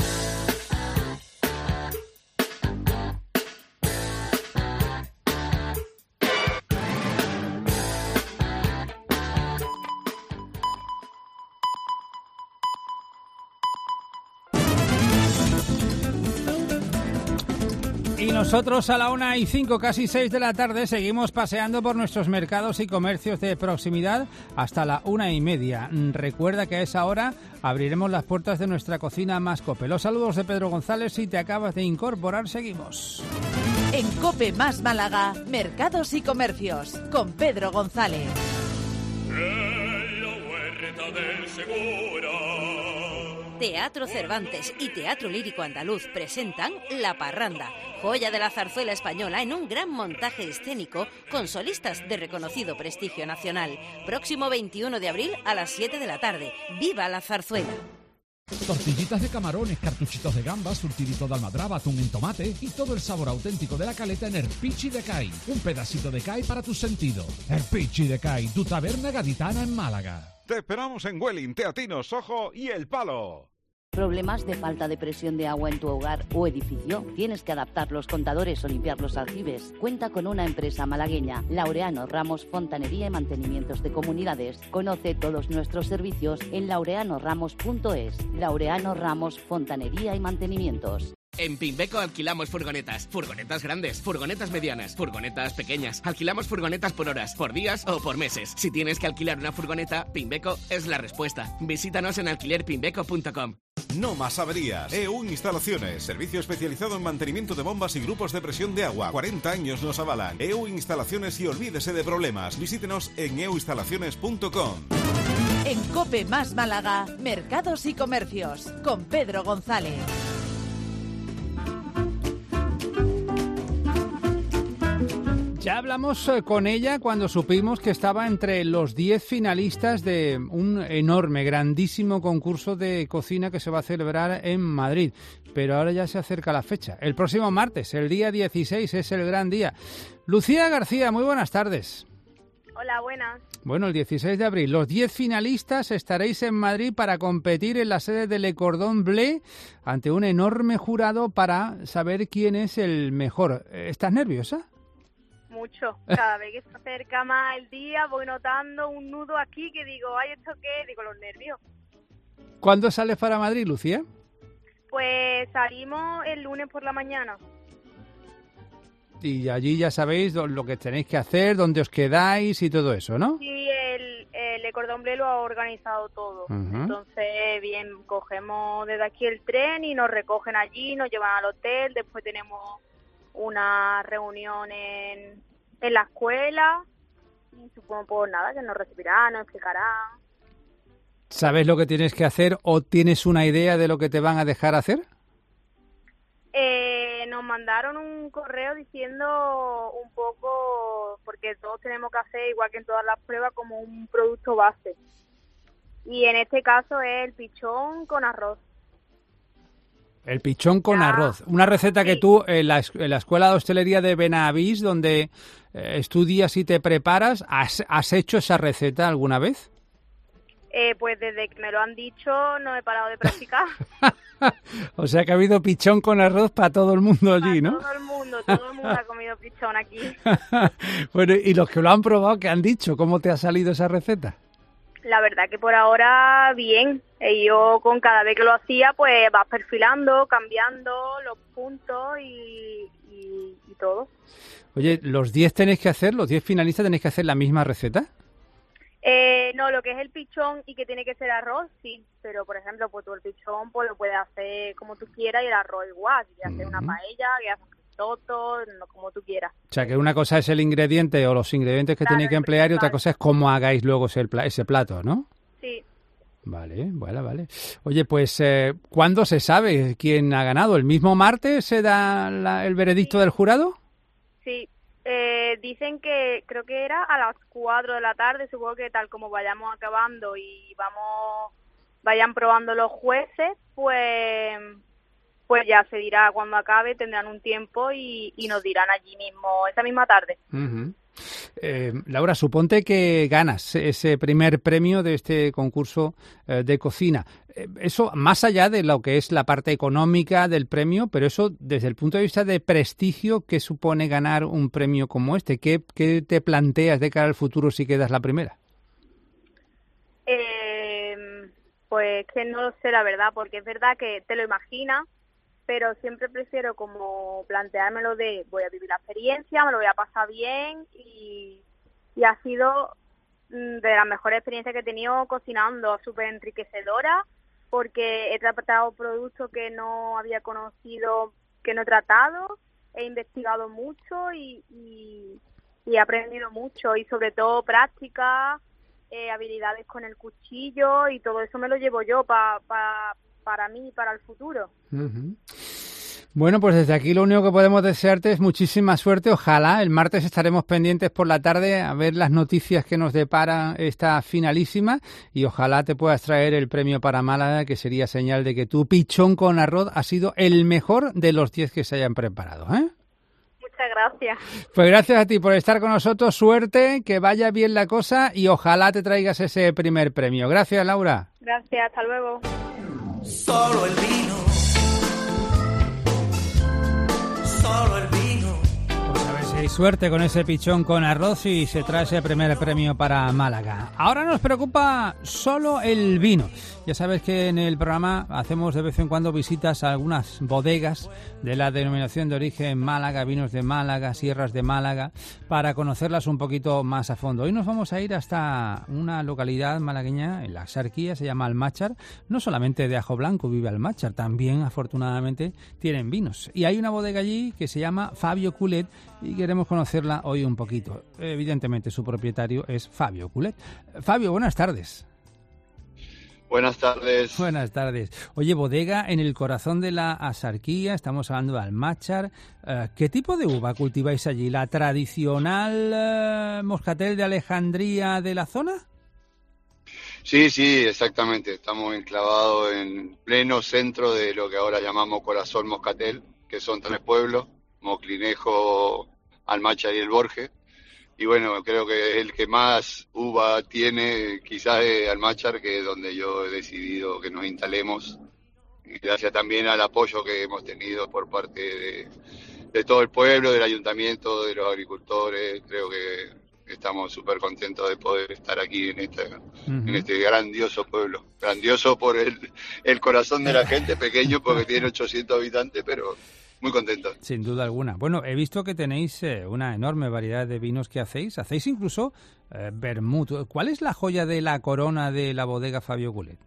Y nosotros a la 1:05, casi 6 de la tarde, seguimos paseando por nuestros mercados y comercios de proximidad hasta la 1:30. Recuerda que a esa hora abriremos las puertas de nuestra cocina Más Cope. Los saludos de Pedro González. Si te acabas de incorporar, seguimos. En Cope Más Málaga, Mercados y Comercios, con Pedro González. Teatro Cervantes y Teatro Lírico Andaluz presentan La Parranda, joya de la zarzuela española en un gran montaje escénico con solistas de reconocido prestigio nacional. Próximo 21 de abril a las 7 de la tarde. ¡Viva la zarzuela! Tortillitas de camarones, cartuchitos de gambas, surtidito de almadraba, atún en tomate y todo el sabor auténtico de la caleta en Erpichi de Cai. Un pedacito de Cai para tus sentidos. Erpichi de Cai, tu taberna gaditana en Málaga. Te esperamos en Welling, Teatinos, Sojo y El Palo. ¿Problemas de falta de presión de agua en tu hogar o edificio? ¿Tienes que adaptar los contadores o limpiar los aljibes? Cuenta con una empresa malagueña, Laureano Ramos Fontanería y Mantenimientos de Comunidades. Conoce todos nuestros servicios en laureanoramos.es. Laureano Ramos Fontanería y Mantenimientos. En Pimbeco alquilamos furgonetas grandes, furgonetas medianas, furgonetas pequeñas. Alquilamos furgonetas por horas, por días o por meses. Si tienes que alquilar una furgoneta, Pimbeco es la respuesta. Visítanos en alquilerpimbeco.com. No más averías. EU Instalaciones, servicio especializado en mantenimiento de bombas y grupos de presión de agua. 40 años nos avalan. EU Instalaciones y olvídese de problemas. Visítenos en euinstalaciones.com. En Cope Más Málaga, Mercados y Comercios, con Pedro González. Ya hablamos con ella cuando supimos que estaba entre los 10 finalistas de un enorme, grandísimo concurso de cocina que se va a celebrar en Madrid. Pero ahora ya se acerca la fecha. El próximo martes, el día 16, es el gran día. Lucía García, muy buenas tardes. Hola, buenas. Bueno, el 16 de abril, los 10 finalistas estaréis en Madrid para competir en la sede de Le Cordon Bleu ante un enorme jurado para saber quién es el mejor. ¿Estás nerviosa? Mucho. Cada vez que se acerca más el día voy notando un nudo aquí que digo, ay, ¿esto qué? Digo, los nervios. ¿Cuándo sales para Madrid, Lucía? Pues salimos el lunes por la mañana. Y allí ya sabéis lo que tenéis que hacer, dónde os quedáis y todo eso, ¿no? Sí, el Le Cordon Bleu lo ha organizado todo. Uh-huh. Entonces, bien, cogemos desde aquí el tren y nos recogen allí, nos llevan al hotel, después tenemos una reunión en la escuela y supongo pues nada, que nos recibirán, nos explicarán. ¿Sabes lo que tienes que hacer o tienes una idea de lo que te van a dejar hacer? Nos mandaron un correo diciendo un poco, porque todos tenemos que hacer, igual que en todas las pruebas, como un producto base. Y en este caso es el pichón con arroz. El pichón con arroz. Una receta que tú, en la Escuela de Hostelería de Benavís, donde estudias y te preparas, ¿has hecho esa receta alguna vez? Pues desde que me lo han dicho no he parado de practicar. O sea que ha habido pichón con arroz para todo el mundo allí, ¿no? Todo el mundo ha comido pichón aquí. Bueno, y los que lo han probado, ¿qué han dicho? ¿Cómo te ha salido esa receta? La verdad que por ahora bien. Yo con cada vez que lo hacía, pues vas perfilando, cambiando los puntos y todo. Oye, ¿los 10 finalistas tenéis que hacer la misma receta? No, lo que es el pichón y que tiene que ser arroz, sí. Pero, por ejemplo, pues tú el pichón pues lo puedes hacer como tú quieras y el arroz igual. Si quieres hacer una paella, que haces un risotto, como tú quieras. O sea, que una cosa es el ingrediente o los ingredientes que tenéis que emplear y otra cosa es cómo hagáis luego ese plato, ¿no? Sí. Vale. Oye, pues, ¿cuándo se sabe quién ha ganado? ¿El mismo martes se da el veredicto del jurado? Sí. Dicen que creo que era a las 4 de la tarde, supongo que tal como vayamos acabando y vayan probando los jueces, pues pues ya se dirá cuando acabe, tendrán un tiempo y nos dirán allí mismo, esa misma tarde. Laura, suponte que ganas ese primer premio de este concurso de cocina. Eso, más allá de lo que es la parte económica del premio, pero eso desde el punto de vista de prestigio, ¿qué supone ganar un premio como este? ¿Qué te planteas de cara al futuro si quedas la primera? Pues que no lo sé, la verdad, porque es verdad que te lo imaginas, pero siempre prefiero como planteármelo de voy a vivir la experiencia, me lo voy a pasar bien y ha sido de las mejores experiencias que he tenido cocinando, súper enriquecedora, porque he tratado productos que no había conocido, que no he tratado, he investigado mucho y he aprendido mucho y sobre todo práctica, habilidades con el cuchillo y todo eso me lo llevo yo para mí y para el futuro. Bueno, pues desde aquí lo único que podemos desearte es muchísima suerte. Ojalá el martes estaremos pendientes por la tarde a ver las noticias que nos depara esta finalísima y ojalá te puedas traer el premio para Málaga, que sería señal de que tu pichón con arroz ha sido el mejor de los 10 que se hayan preparado, ¿eh? Muchas gracias. Pues gracias a ti por estar con nosotros, suerte, que vaya bien la cosa y ojalá te traigas ese primer premio. Gracias, Laura. Gracias, hasta luego. Solo el vino. Solo el vino. Pues a ver si hay suerte con ese pichón con arroz y se trae ese primer premio para Málaga. Ahora nos preocupa solo el vino. Ya sabes que en el programa hacemos de vez en cuando visitas a algunas bodegas de la denominación de origen Málaga, vinos de Málaga, sierras de Málaga, para conocerlas un poquito más a fondo. Hoy nos vamos a ir hasta una localidad malagueña, en la Axarquía, se llama Almáchar. No solamente de ajo blanco vive Almáchar, también afortunadamente tienen vinos. Y hay una bodega allí que se llama Fabio Culet y queremos conocerla hoy un poquito. Evidentemente su propietario es Fabio Culet. Fabio, buenas tardes. Buenas tardes. Buenas tardes. Oye, bodega en el corazón de la Axarquía, estamos hablando de Almáchar. ¿Qué tipo de uva cultiváis allí? ¿La tradicional moscatel de Alejandría de la zona? Sí, exactamente. Estamos enclavados en pleno centro de lo que ahora llamamos Corazón Moscatel, que son 3 pueblos, Moclinejo, Almáchar y El Borje. Y bueno, creo que el que más uva tiene quizás es Almáchar, que es donde yo he decidido que nos instalemos. Y gracias también al apoyo que hemos tenido por parte de todo el pueblo, del ayuntamiento, de los agricultores. Creo que estamos súper contentos de poder estar aquí en este grandioso pueblo. Grandioso por el corazón de la gente, pequeño porque tiene 800 habitantes, pero muy contento. Sin duda alguna. Bueno, he visto que tenéis una enorme variedad de vinos que hacéis. Hacéis incluso vermut. ¿Cuál es la joya de la corona de la bodega Fabio Culet?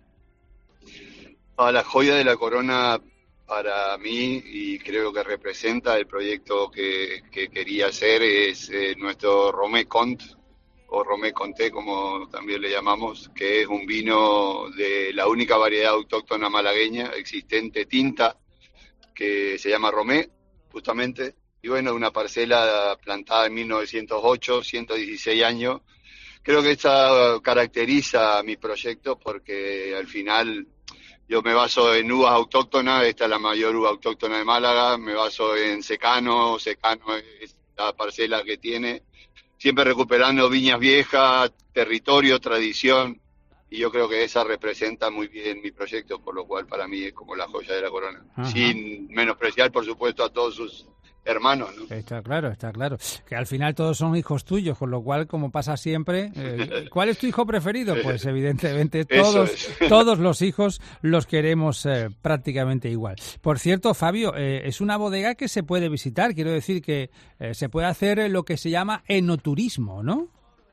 La joya de la corona para mí, y creo que representa el proyecto que quería hacer, es nuestro Romé Conte, o Romé Conté, como también le llamamos, que es un vino de la única variedad autóctona malagueña existente, tinta, que se llama Romé, justamente, y bueno, una parcela plantada en 1908, 116 años. Creo que esta caracteriza mi proyecto porque al final yo me baso en uvas autóctonas, esta es la mayor uva autóctona de Málaga, me baso en secano es la parcela que tiene, siempre recuperando viñas viejas, territorio, tradición. Y yo creo que esa representa muy bien mi proyecto, por lo cual para mí es como la joya de la corona. Ajá. Sin menospreciar, por supuesto, a todos sus hermanos, ¿no? Está claro. Que al final todos son hijos tuyos, con lo cual, como pasa siempre, ¿cuál es tu hijo preferido? Pues evidentemente todos los hijos los queremos prácticamente igual. Por cierto, Fabio, es una bodega que se puede visitar, quiero decir que se puede hacer lo que se llama enoturismo, ¿no?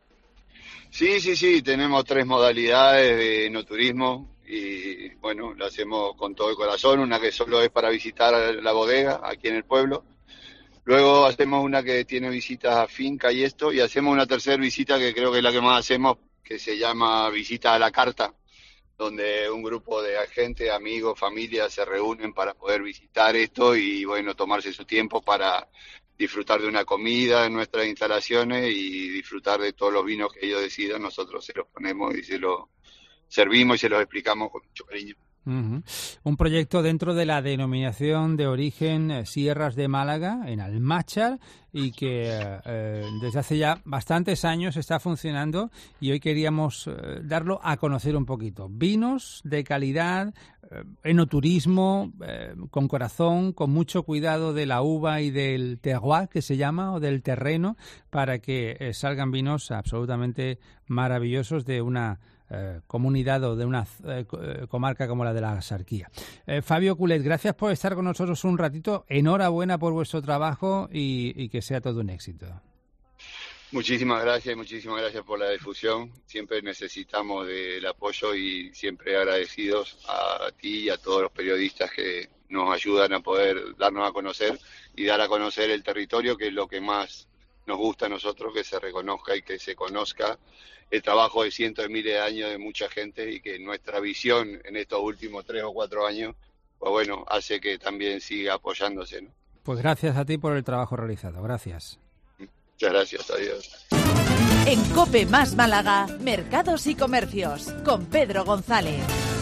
Sí, tenemos 3 modalidades de enoturismo y bueno, lo hacemos con todo el corazón, una que solo es para visitar la bodega aquí en el pueblo, luego hacemos una que tiene visitas a finca y esto, y hacemos una tercera visita que creo que es la que más hacemos, que se llama visita a la carta, donde un grupo de gente, amigos, familias se reúnen para poder visitar esto y bueno, tomarse su tiempo para disfrutar de una comida en nuestras instalaciones y disfrutar de todos los vinos que ellos decidan. Nosotros se los ponemos y se los servimos y se los explicamos con mucho cariño. Un proyecto dentro de la denominación de origen Sierras de Málaga, en Almáchar, y que desde hace ya bastantes años está funcionando, y hoy queríamos darlo a conocer un poquito. Vinos de calidad, enoturismo, con corazón, con mucho cuidado de la uva y del terroir, que se llama, o del terreno, para que salgan vinos absolutamente maravillosos de una comunidad o de una comarca como la de la Axarquía. Fabio Culet, gracias por estar con nosotros un ratito. Enhorabuena por vuestro trabajo y que sea todo un éxito. Muchísimas gracias por la difusión. Siempre necesitamos del apoyo y siempre agradecidos a ti y a todos los periodistas que nos ayudan a poder darnos a conocer y dar a conocer el territorio, que es lo que más nos gusta a nosotros, que se reconozca y que se conozca el trabajo de cientos de miles de años de mucha gente, y que nuestra visión en estos últimos 3 o 4 años, pues bueno, hace que también siga apoyándose, ¿no? Pues gracias a ti por el trabajo realizado. Gracias. Muchas gracias, adiós. En COPE más Málaga, Mercados y Comercios, con Pedro González.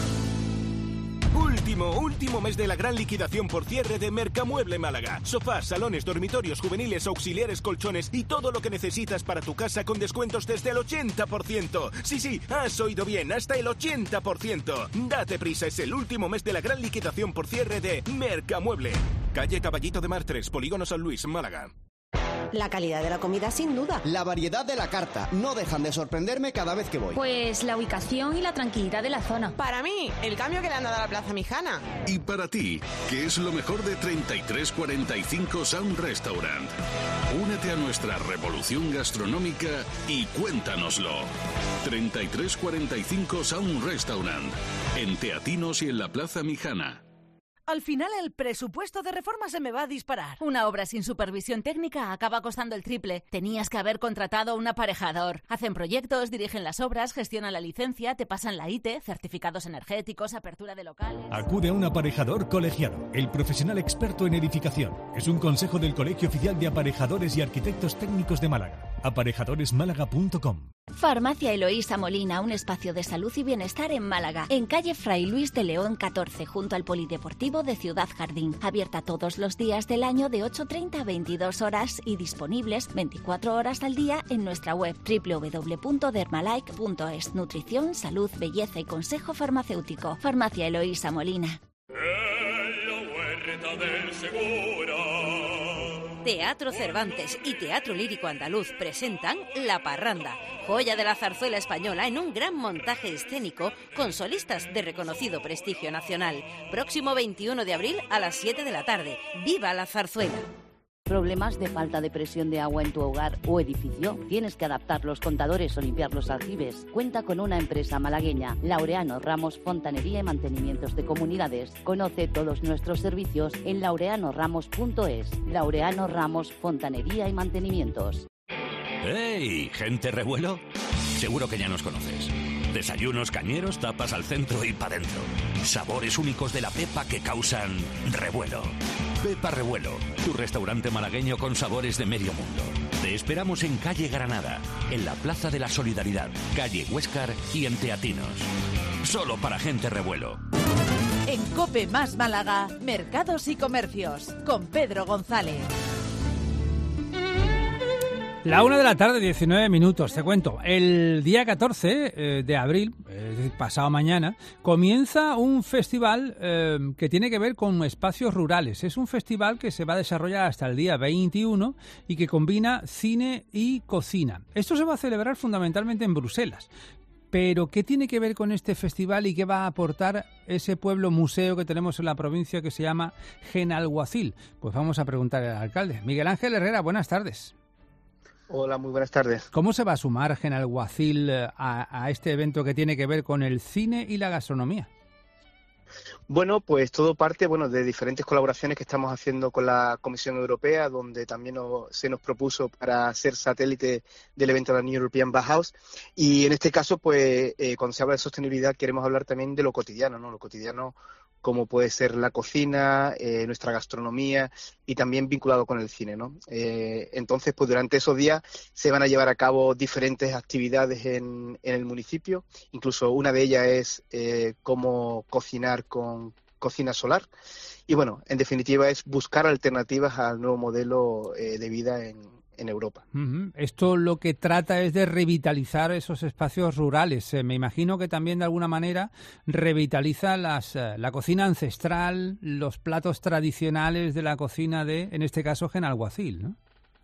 Último mes de la gran liquidación por cierre de Mercamueble Málaga. Sofás, salones, dormitorios, juveniles, auxiliares, colchones y todo lo que necesitas para tu casa con descuentos desde el 80%. Sí, has oído bien, hasta el 80%. Date prisa, es el último mes de la gran liquidación por cierre de Mercamueble. Calle Caballito de Mar 3, Polígono San Luis, Málaga. La calidad de la comida, sin duda. La variedad de la carta. No dejan de sorprenderme cada vez que voy. Pues la ubicación y la tranquilidad de la zona. Para mí, el cambio que le han dado a la Plaza Mijana. Y para ti, ¿qué es lo mejor de 3345 Sound Restaurant? Únete a nuestra revolución gastronómica y cuéntanoslo. 3345 Sound Restaurant. En Teatinos y en la Plaza Mijana. Al final el presupuesto de reforma se me va a disparar. Una obra sin supervisión técnica acaba costando el triple. Tenías que haber contratado a un aparejador. Hacen proyectos, dirigen las obras, gestionan la licencia, te pasan la IT, certificados energéticos, apertura de locales... Acude a un aparejador colegiado, el profesional experto en edificación. Es un consejo del Colegio Oficial de Aparejadores y Arquitectos Técnicos de Málaga. Aparejadoresmálaga.com. Farmacia Eloísa Molina, un espacio de salud y bienestar en Málaga, en calle Fray Luis de León 14, junto al Polideportivo de Ciudad Jardín. Abierta todos los días del año de 8:30 a 22 horas y disponibles 24 horas al día en nuestra web www.dermalike.es. Nutrición, salud, belleza y consejo farmacéutico. Farmacia Eloísa Molina. Teatro Cervantes y Teatro Lírico Andaluz presentan La Parranda, joya de la zarzuela española en un gran montaje escénico con solistas de reconocido prestigio nacional. Próximo 21 de abril a las 7 de la tarde. ¡Viva la zarzuela! ¿Problemas de falta de presión de agua en tu hogar o edificio? ¿Tienes que adaptar los contadores o limpiar los aljibes? Cuenta con una empresa malagueña, Laureano Ramos Fontanería y Mantenimientos de Comunidades. Conoce todos nuestros servicios en laureanoramos.es. Laureano Ramos Fontanería y Mantenimientos. ¡Hey, gente revuelo! Seguro que ya nos conoces. Desayunos cañeros, tapas al centro y para dentro. Sabores únicos de la Pepa que causan revuelo. Pepa Revuelo, tu restaurante malagueño con sabores de medio mundo. Te esperamos en calle Granada, en la Plaza de la Solidaridad, calle Huéscar y en Teatinos. Solo para gente revuelo. En COPE más Málaga, Mercados y Comercios, con Pedro González. La 1 de la tarde, 19 minutos, te cuento. El día 14 de abril, pasado mañana, comienza un festival que tiene que ver con espacios rurales. Es un festival que se va a desarrollar hasta el día 21 y que combina cine y cocina. Esto se va a celebrar fundamentalmente en Bruselas. Pero, ¿qué tiene que ver con este festival y qué va a aportar ese pueblo museo que tenemos en la provincia que se llama Genalguacil? Pues vamos a preguntarle al alcalde. Miguel Ángel Herrera, buenas tardes. Hola, muy buenas tardes. ¿Cómo se va a sumar Genalguacil a este evento que tiene que ver con el cine y la gastronomía? Bueno, pues todo parte de diferentes colaboraciones que estamos haciendo con la Comisión Europea, donde también se nos propuso para ser satélite del evento de la New European Bauhaus. Y en este caso, pues cuando se habla de sostenibilidad, queremos hablar también de lo cotidiano, ¿no? Lo cotidiano como puede ser la cocina, nuestra gastronomía y también vinculado con el cine, ¿no? Entonces, pues durante esos días se van a llevar a cabo diferentes actividades en el municipio. Incluso una de ellas es cómo cocinar con cocina solar. Y bueno, en definitiva es buscar alternativas al nuevo modelo de vida en Europa. Esto lo que trata es de revitalizar esos espacios rurales. Me imagino que también de alguna manera revitaliza la cocina ancestral, los platos tradicionales de la cocina de, en este caso, Genalguacil, ¿no?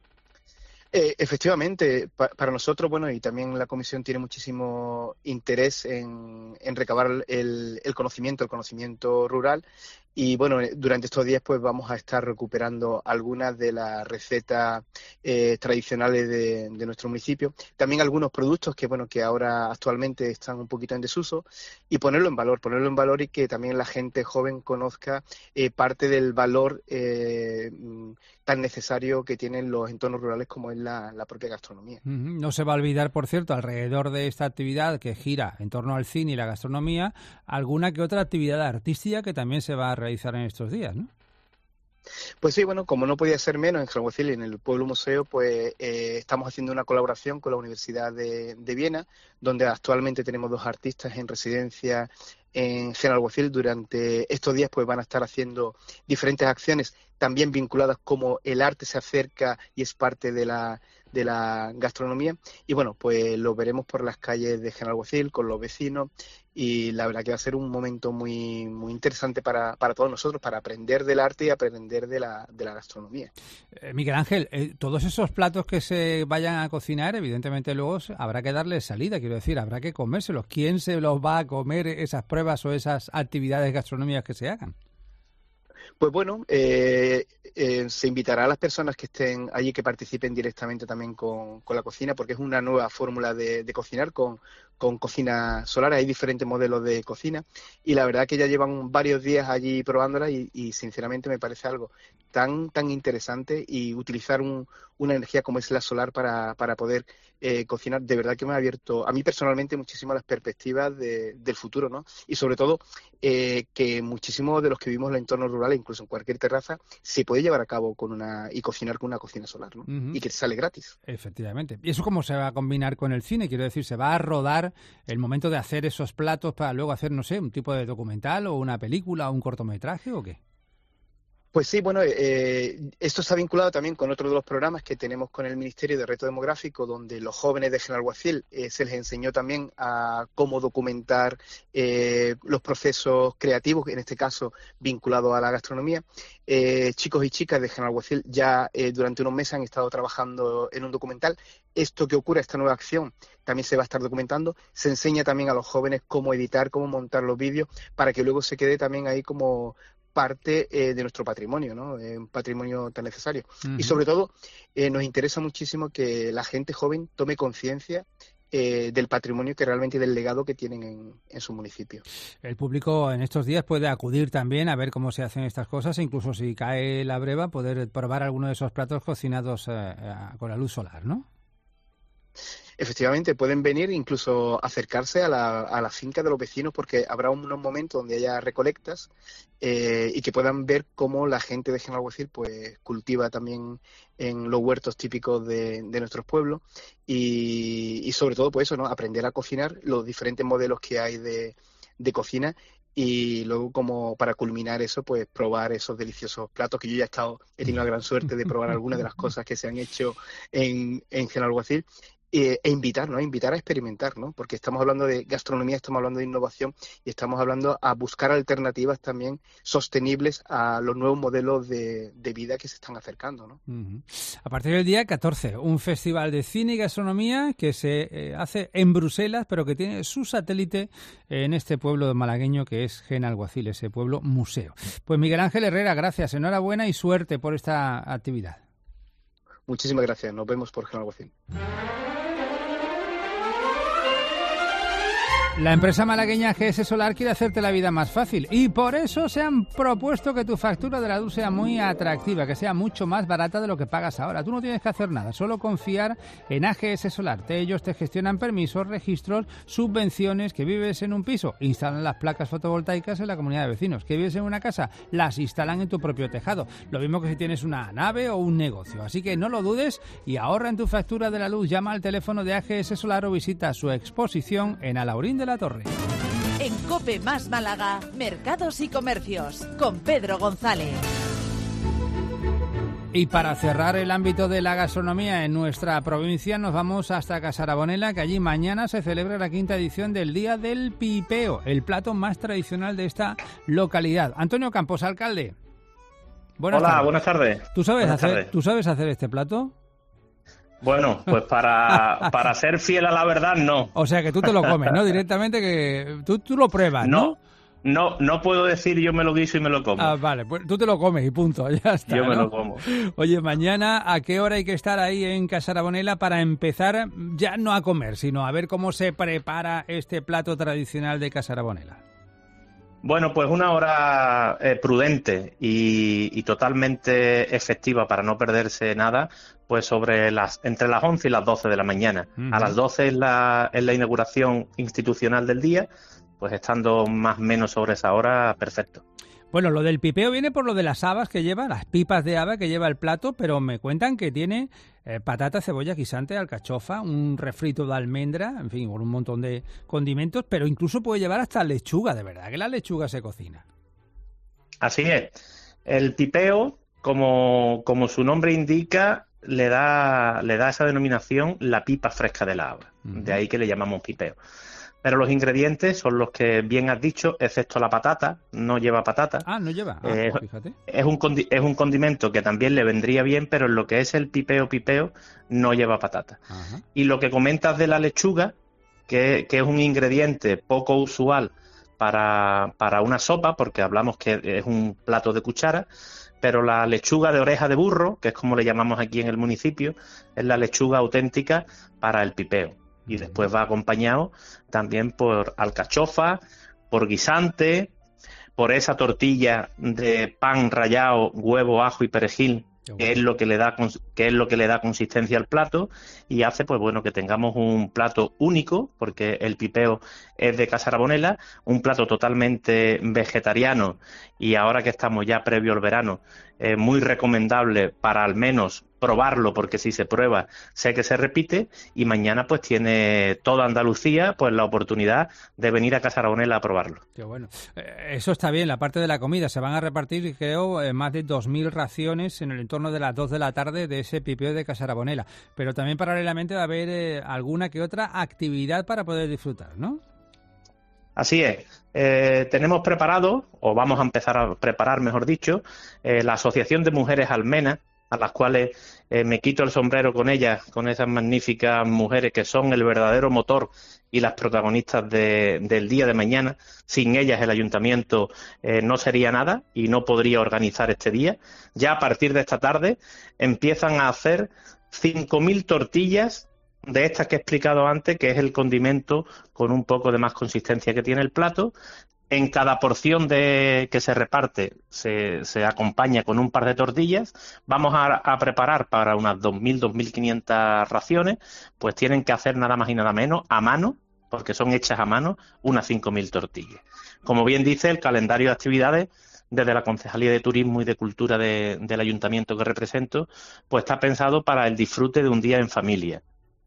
Efectivamente, para nosotros, bueno, y también la Comisión tiene muchísimo interés en recabar el conocimiento rural. Y bueno, durante estos días pues vamos a estar recuperando algunas de las recetas tradicionales de nuestro municipio. También algunos productos que ahora actualmente están un poquito en desuso y ponerlo en valor y que también la gente joven conozca parte del valor tan necesario que tienen los entornos rurales como es la propia gastronomía. No se va a olvidar, por cierto, alrededor de esta actividad que gira en torno al cine y la gastronomía, alguna que otra actividad artística que también se va a realizar en estos días, ¿no? Pues sí, bueno, como no podía ser menos, en Genalguacil, en el Pueblo Museo, pues estamos haciendo una colaboración con la Universidad de Viena, donde actualmente tenemos 2 artistas en residencia en Genalguacil. Durante estos días pues van a estar haciendo diferentes acciones también vinculadas como el arte se acerca y es parte de la gastronomía. Y bueno, pues lo veremos por las calles de Genalguacil con los vecinos y la verdad que va a ser un momento muy muy interesante para todos nosotros, para aprender del arte y aprender de la gastronomía. Miguel Ángel, todos esos platos que se vayan a cocinar, evidentemente luego habrá que darles salida, quiero decir, habrá que comérselos. ¿Quién se los va a comer esas pruebas o esas actividades gastronómicas que se hagan? Pues bueno, se invitará a las personas que estén allí que participen directamente también con la cocina, porque es una nueva fórmula de cocinar con cocina solar. Hay diferentes modelos de cocina y la verdad que ya llevan varios días allí probándola y sinceramente me parece algo tan interesante, y utilizar una energía como es la solar para poder cocinar, de verdad que me ha abierto a mí personalmente muchísimo las perspectivas del futuro, ¿no? Y sobre todo que muchísimos de los que vivimos en el entorno rural, incluso en cualquier terraza, se puede llevar a cabo y cocinar con una cocina solar, ¿no? Y que sale gratis. Efectivamente. ¿Y eso cómo se va a combinar con el cine? Quiero decir, ¿se va a rodar el momento de hacer esos platos para luego hacer, no sé, un tipo de documental o una película o un cortometraje o qué? Pues sí, bueno, esto está vinculado también con otro de los programas que tenemos con el Ministerio de Reto Demográfico, donde los jóvenes de Genalguacil se les enseñó también a cómo documentar los procesos creativos, en este caso vinculados a la gastronomía. Chicos y chicas de Genalguacil ya durante unos meses han estado trabajando en un documental. Esto que ocurre, esta nueva acción, también se va a estar documentando. Se enseña también a los jóvenes cómo editar, cómo montar los vídeos, para que luego se quede también ahí como parte de nuestro patrimonio, ¿no? Un patrimonio tan necesario. Y sobre todo nos interesa muchísimo que la gente joven tome conciencia del patrimonio que realmente y del legado que tienen en su municipio. El público en estos días puede acudir también a ver cómo se hacen estas cosas, e incluso si cae la breva, poder probar alguno de esos platos cocinados con la luz solar, ¿no? Efectivamente, pueden venir, incluso acercarse a la finca de los vecinos, porque habrá unos momentos donde haya recolectas y que puedan ver cómo la gente de Genalguacil pues cultiva también en los huertos típicos de nuestros pueblos y sobre todo pues eso, ¿no? Aprender a cocinar los diferentes modelos que hay de cocina. Y luego, como para culminar eso, pues probar esos deliciosos platos que yo ya he tenido la gran suerte de probar algunas de las cosas que se han hecho en Genalguacil. E invitar, ¿no? Invitar a experimentar, ¿no? Porque estamos hablando de gastronomía, estamos hablando de innovación y estamos hablando a buscar alternativas también sostenibles a los nuevos modelos de vida que se están acercando, ¿no? A partir del día 14, un festival de cine y gastronomía que se hace en Bruselas, pero que tiene su satélite en este pueblo malagueño que es Genalguacil, ese pueblo museo. Pues Miguel Ángel Herrera, gracias, enhorabuena y suerte por esta actividad. Muchísimas gracias, nos vemos por Genalguacil. La empresa malagueña GS Solar quiere hacerte la vida más fácil y por eso se han propuesto que tu factura de la luz sea muy atractiva, que sea mucho más barata de lo que pagas ahora. Tú no tienes que hacer nada, solo confiar en AGS Solar. Ellos te gestionan permisos, registros, subvenciones. Que vives en un piso, instalan las placas fotovoltaicas en la comunidad de vecinos. Que vives en una casa, las instalan en tu propio tejado. Lo mismo que si tienes una nave o un negocio. Así que no lo dudes y ahorra en tu factura de la luz. Llama al teléfono de AGS Solar o visita su exposición en Alaurín de la Torre. En COPE más Málaga, Mercados y Comercios, con Pedro González. Y para cerrar el ámbito de la gastronomía en nuestra provincia, nos vamos hasta Casarabonela, que allí mañana se celebra la 5ª edición del Día del Pipeo, el plato más tradicional de esta localidad. Antonio Campos, alcalde. Buenas tardes. Buenas tardes. ¿Tú sabes hacer este plato? Bueno, pues para ser fiel a la verdad, no. O sea, que tú te lo comes, ¿no? Directamente que tú lo pruebas, ¿no? No puedo decir yo me lo guiso y me lo como. Ah, vale, pues tú te lo comes y punto, ya está. Yo me lo como. Oye, mañana, ¿a qué hora hay que estar ahí en Casarabonela para empezar ya no a comer, sino a ver cómo se prepara este plato tradicional de Casarabonela? Bueno, pues una hora prudente y totalmente efectiva para no perderse nada, pues entre las 11 y las 12 de la mañana. Uh-huh. A las 12 es la inauguración institucional del día, pues estando más o menos sobre esa hora, perfecto. Bueno, lo del pipeo viene por lo de las habas que lleva, las pipas de haba que lleva el plato, pero me cuentan que tiene patata, cebolla, guisante, alcachofa, un refrito de almendra, en fin, con un montón de condimentos, pero incluso puede llevar hasta lechuga, de verdad, que la lechuga se cocina. Así es. El pipeo, como su nombre indica, le da esa denominación la pipa fresca de la haba. Uh-huh. De ahí que le llamamos pipeo. Pero los ingredientes son los que bien has dicho, excepto la patata, no lleva patata. Ah, no lleva. Fíjate. Es un condimento que también le vendría bien, pero en lo que es el pipeo no lleva patata. Ajá. Y lo que comentas de la lechuga, que es un ingrediente poco usual para una sopa, porque hablamos que es un plato de cuchara, pero la lechuga de oreja de burro, que es como le llamamos aquí en el municipio, es la lechuga auténtica para el pipeo. Y después va acompañado también por alcachofa, por guisante, por esa tortilla de pan rallado, huevo, ajo y perejil, que es lo que le da consistencia al plato y hace pues bueno que tengamos un plato único, porque el pipeo es de Casarabonela, un plato totalmente vegetariano y ahora que estamos ya previo al verano, muy recomendable para al menos probarlo, porque si se prueba sé que se repite, y mañana pues tiene toda Andalucía pues la oportunidad de venir a Casarabonela a probarlo. Qué bueno. Eso está bien, la parte de la comida. Se van a repartir, creo, más de 2.000 raciones en el entorno de las 2 de la tarde de ese pipeo de Casarabonela. Pero también paralelamente va a haber alguna que otra actividad para poder disfrutar, ¿no? Así es. Tenemos preparado, o vamos a empezar a preparar, mejor dicho, la Asociación de Mujeres Almenas, a las cuales me quito el sombrero con ellas, con esas magníficas mujeres que son el verdadero motor y las protagonistas del día de mañana. Sin ellas el ayuntamiento no sería nada y no podría organizar este día. Ya a partir de esta tarde empiezan a hacer 5.000 tortillas de estas que he explicado antes, que es el condimento con un poco de más consistencia que tiene el plato. En cada porción que se reparte se acompaña con un par de tortillas. Vamos a preparar para unas 2.000, 2.500 raciones, pues tienen que hacer nada más y nada menos a mano, porque son hechas a mano, unas 5.000 tortillas. Como bien dice, el calendario de actividades desde la Concejalía de Turismo y de Cultura del Ayuntamiento que represento, pues está pensado para el disfrute de un día en familia.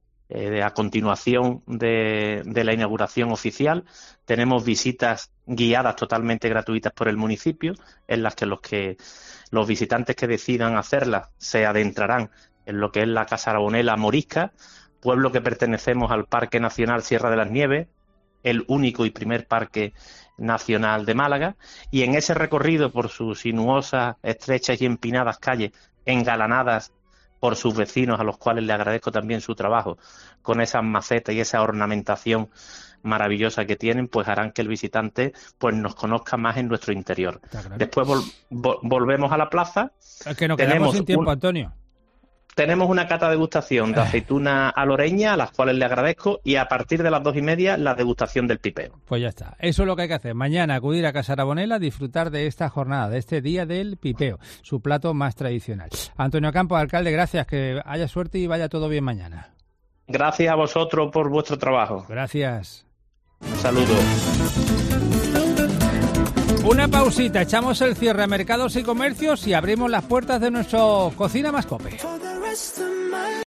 A continuación de la inauguración oficial tenemos visitas guiadas totalmente gratuitas por el municipio, en las que los visitantes que decidan hacerlas se adentrarán en lo que es la Casarabonela Morisca, pueblo que pertenecemos al Parque Nacional Sierra de las Nieves, el único y primer parque nacional de Málaga, y en ese recorrido por sus sinuosas, estrechas y empinadas calles engalanadas por sus vecinos, a los cuales le agradezco también su trabajo, con esas macetas y esa ornamentación maravillosa que tienen, pues harán que el visitante pues nos conozca más en nuestro interior. Claro. Después volvemos a la plaza. Es que nos quedamos sin tiempo, Antonio. tenemos una cata degustación de aceituna aloreña, a las cuales le agradezco, y a partir de las 2:30 la degustación del pipeo. Pues ya está. Eso es lo que hay que hacer. Mañana acudir a Casa Rabonela a disfrutar de esta jornada, de este día del pipeo, su plato más tradicional. Antonio Campos, alcalde, gracias. Que haya suerte y vaya todo bien mañana. Gracias a vosotros por vuestro trabajo. Gracias. Un saludo. Una pausita, echamos el cierre a mercados y comercios y abrimos las puertas de nuestro Cocina Más Cope.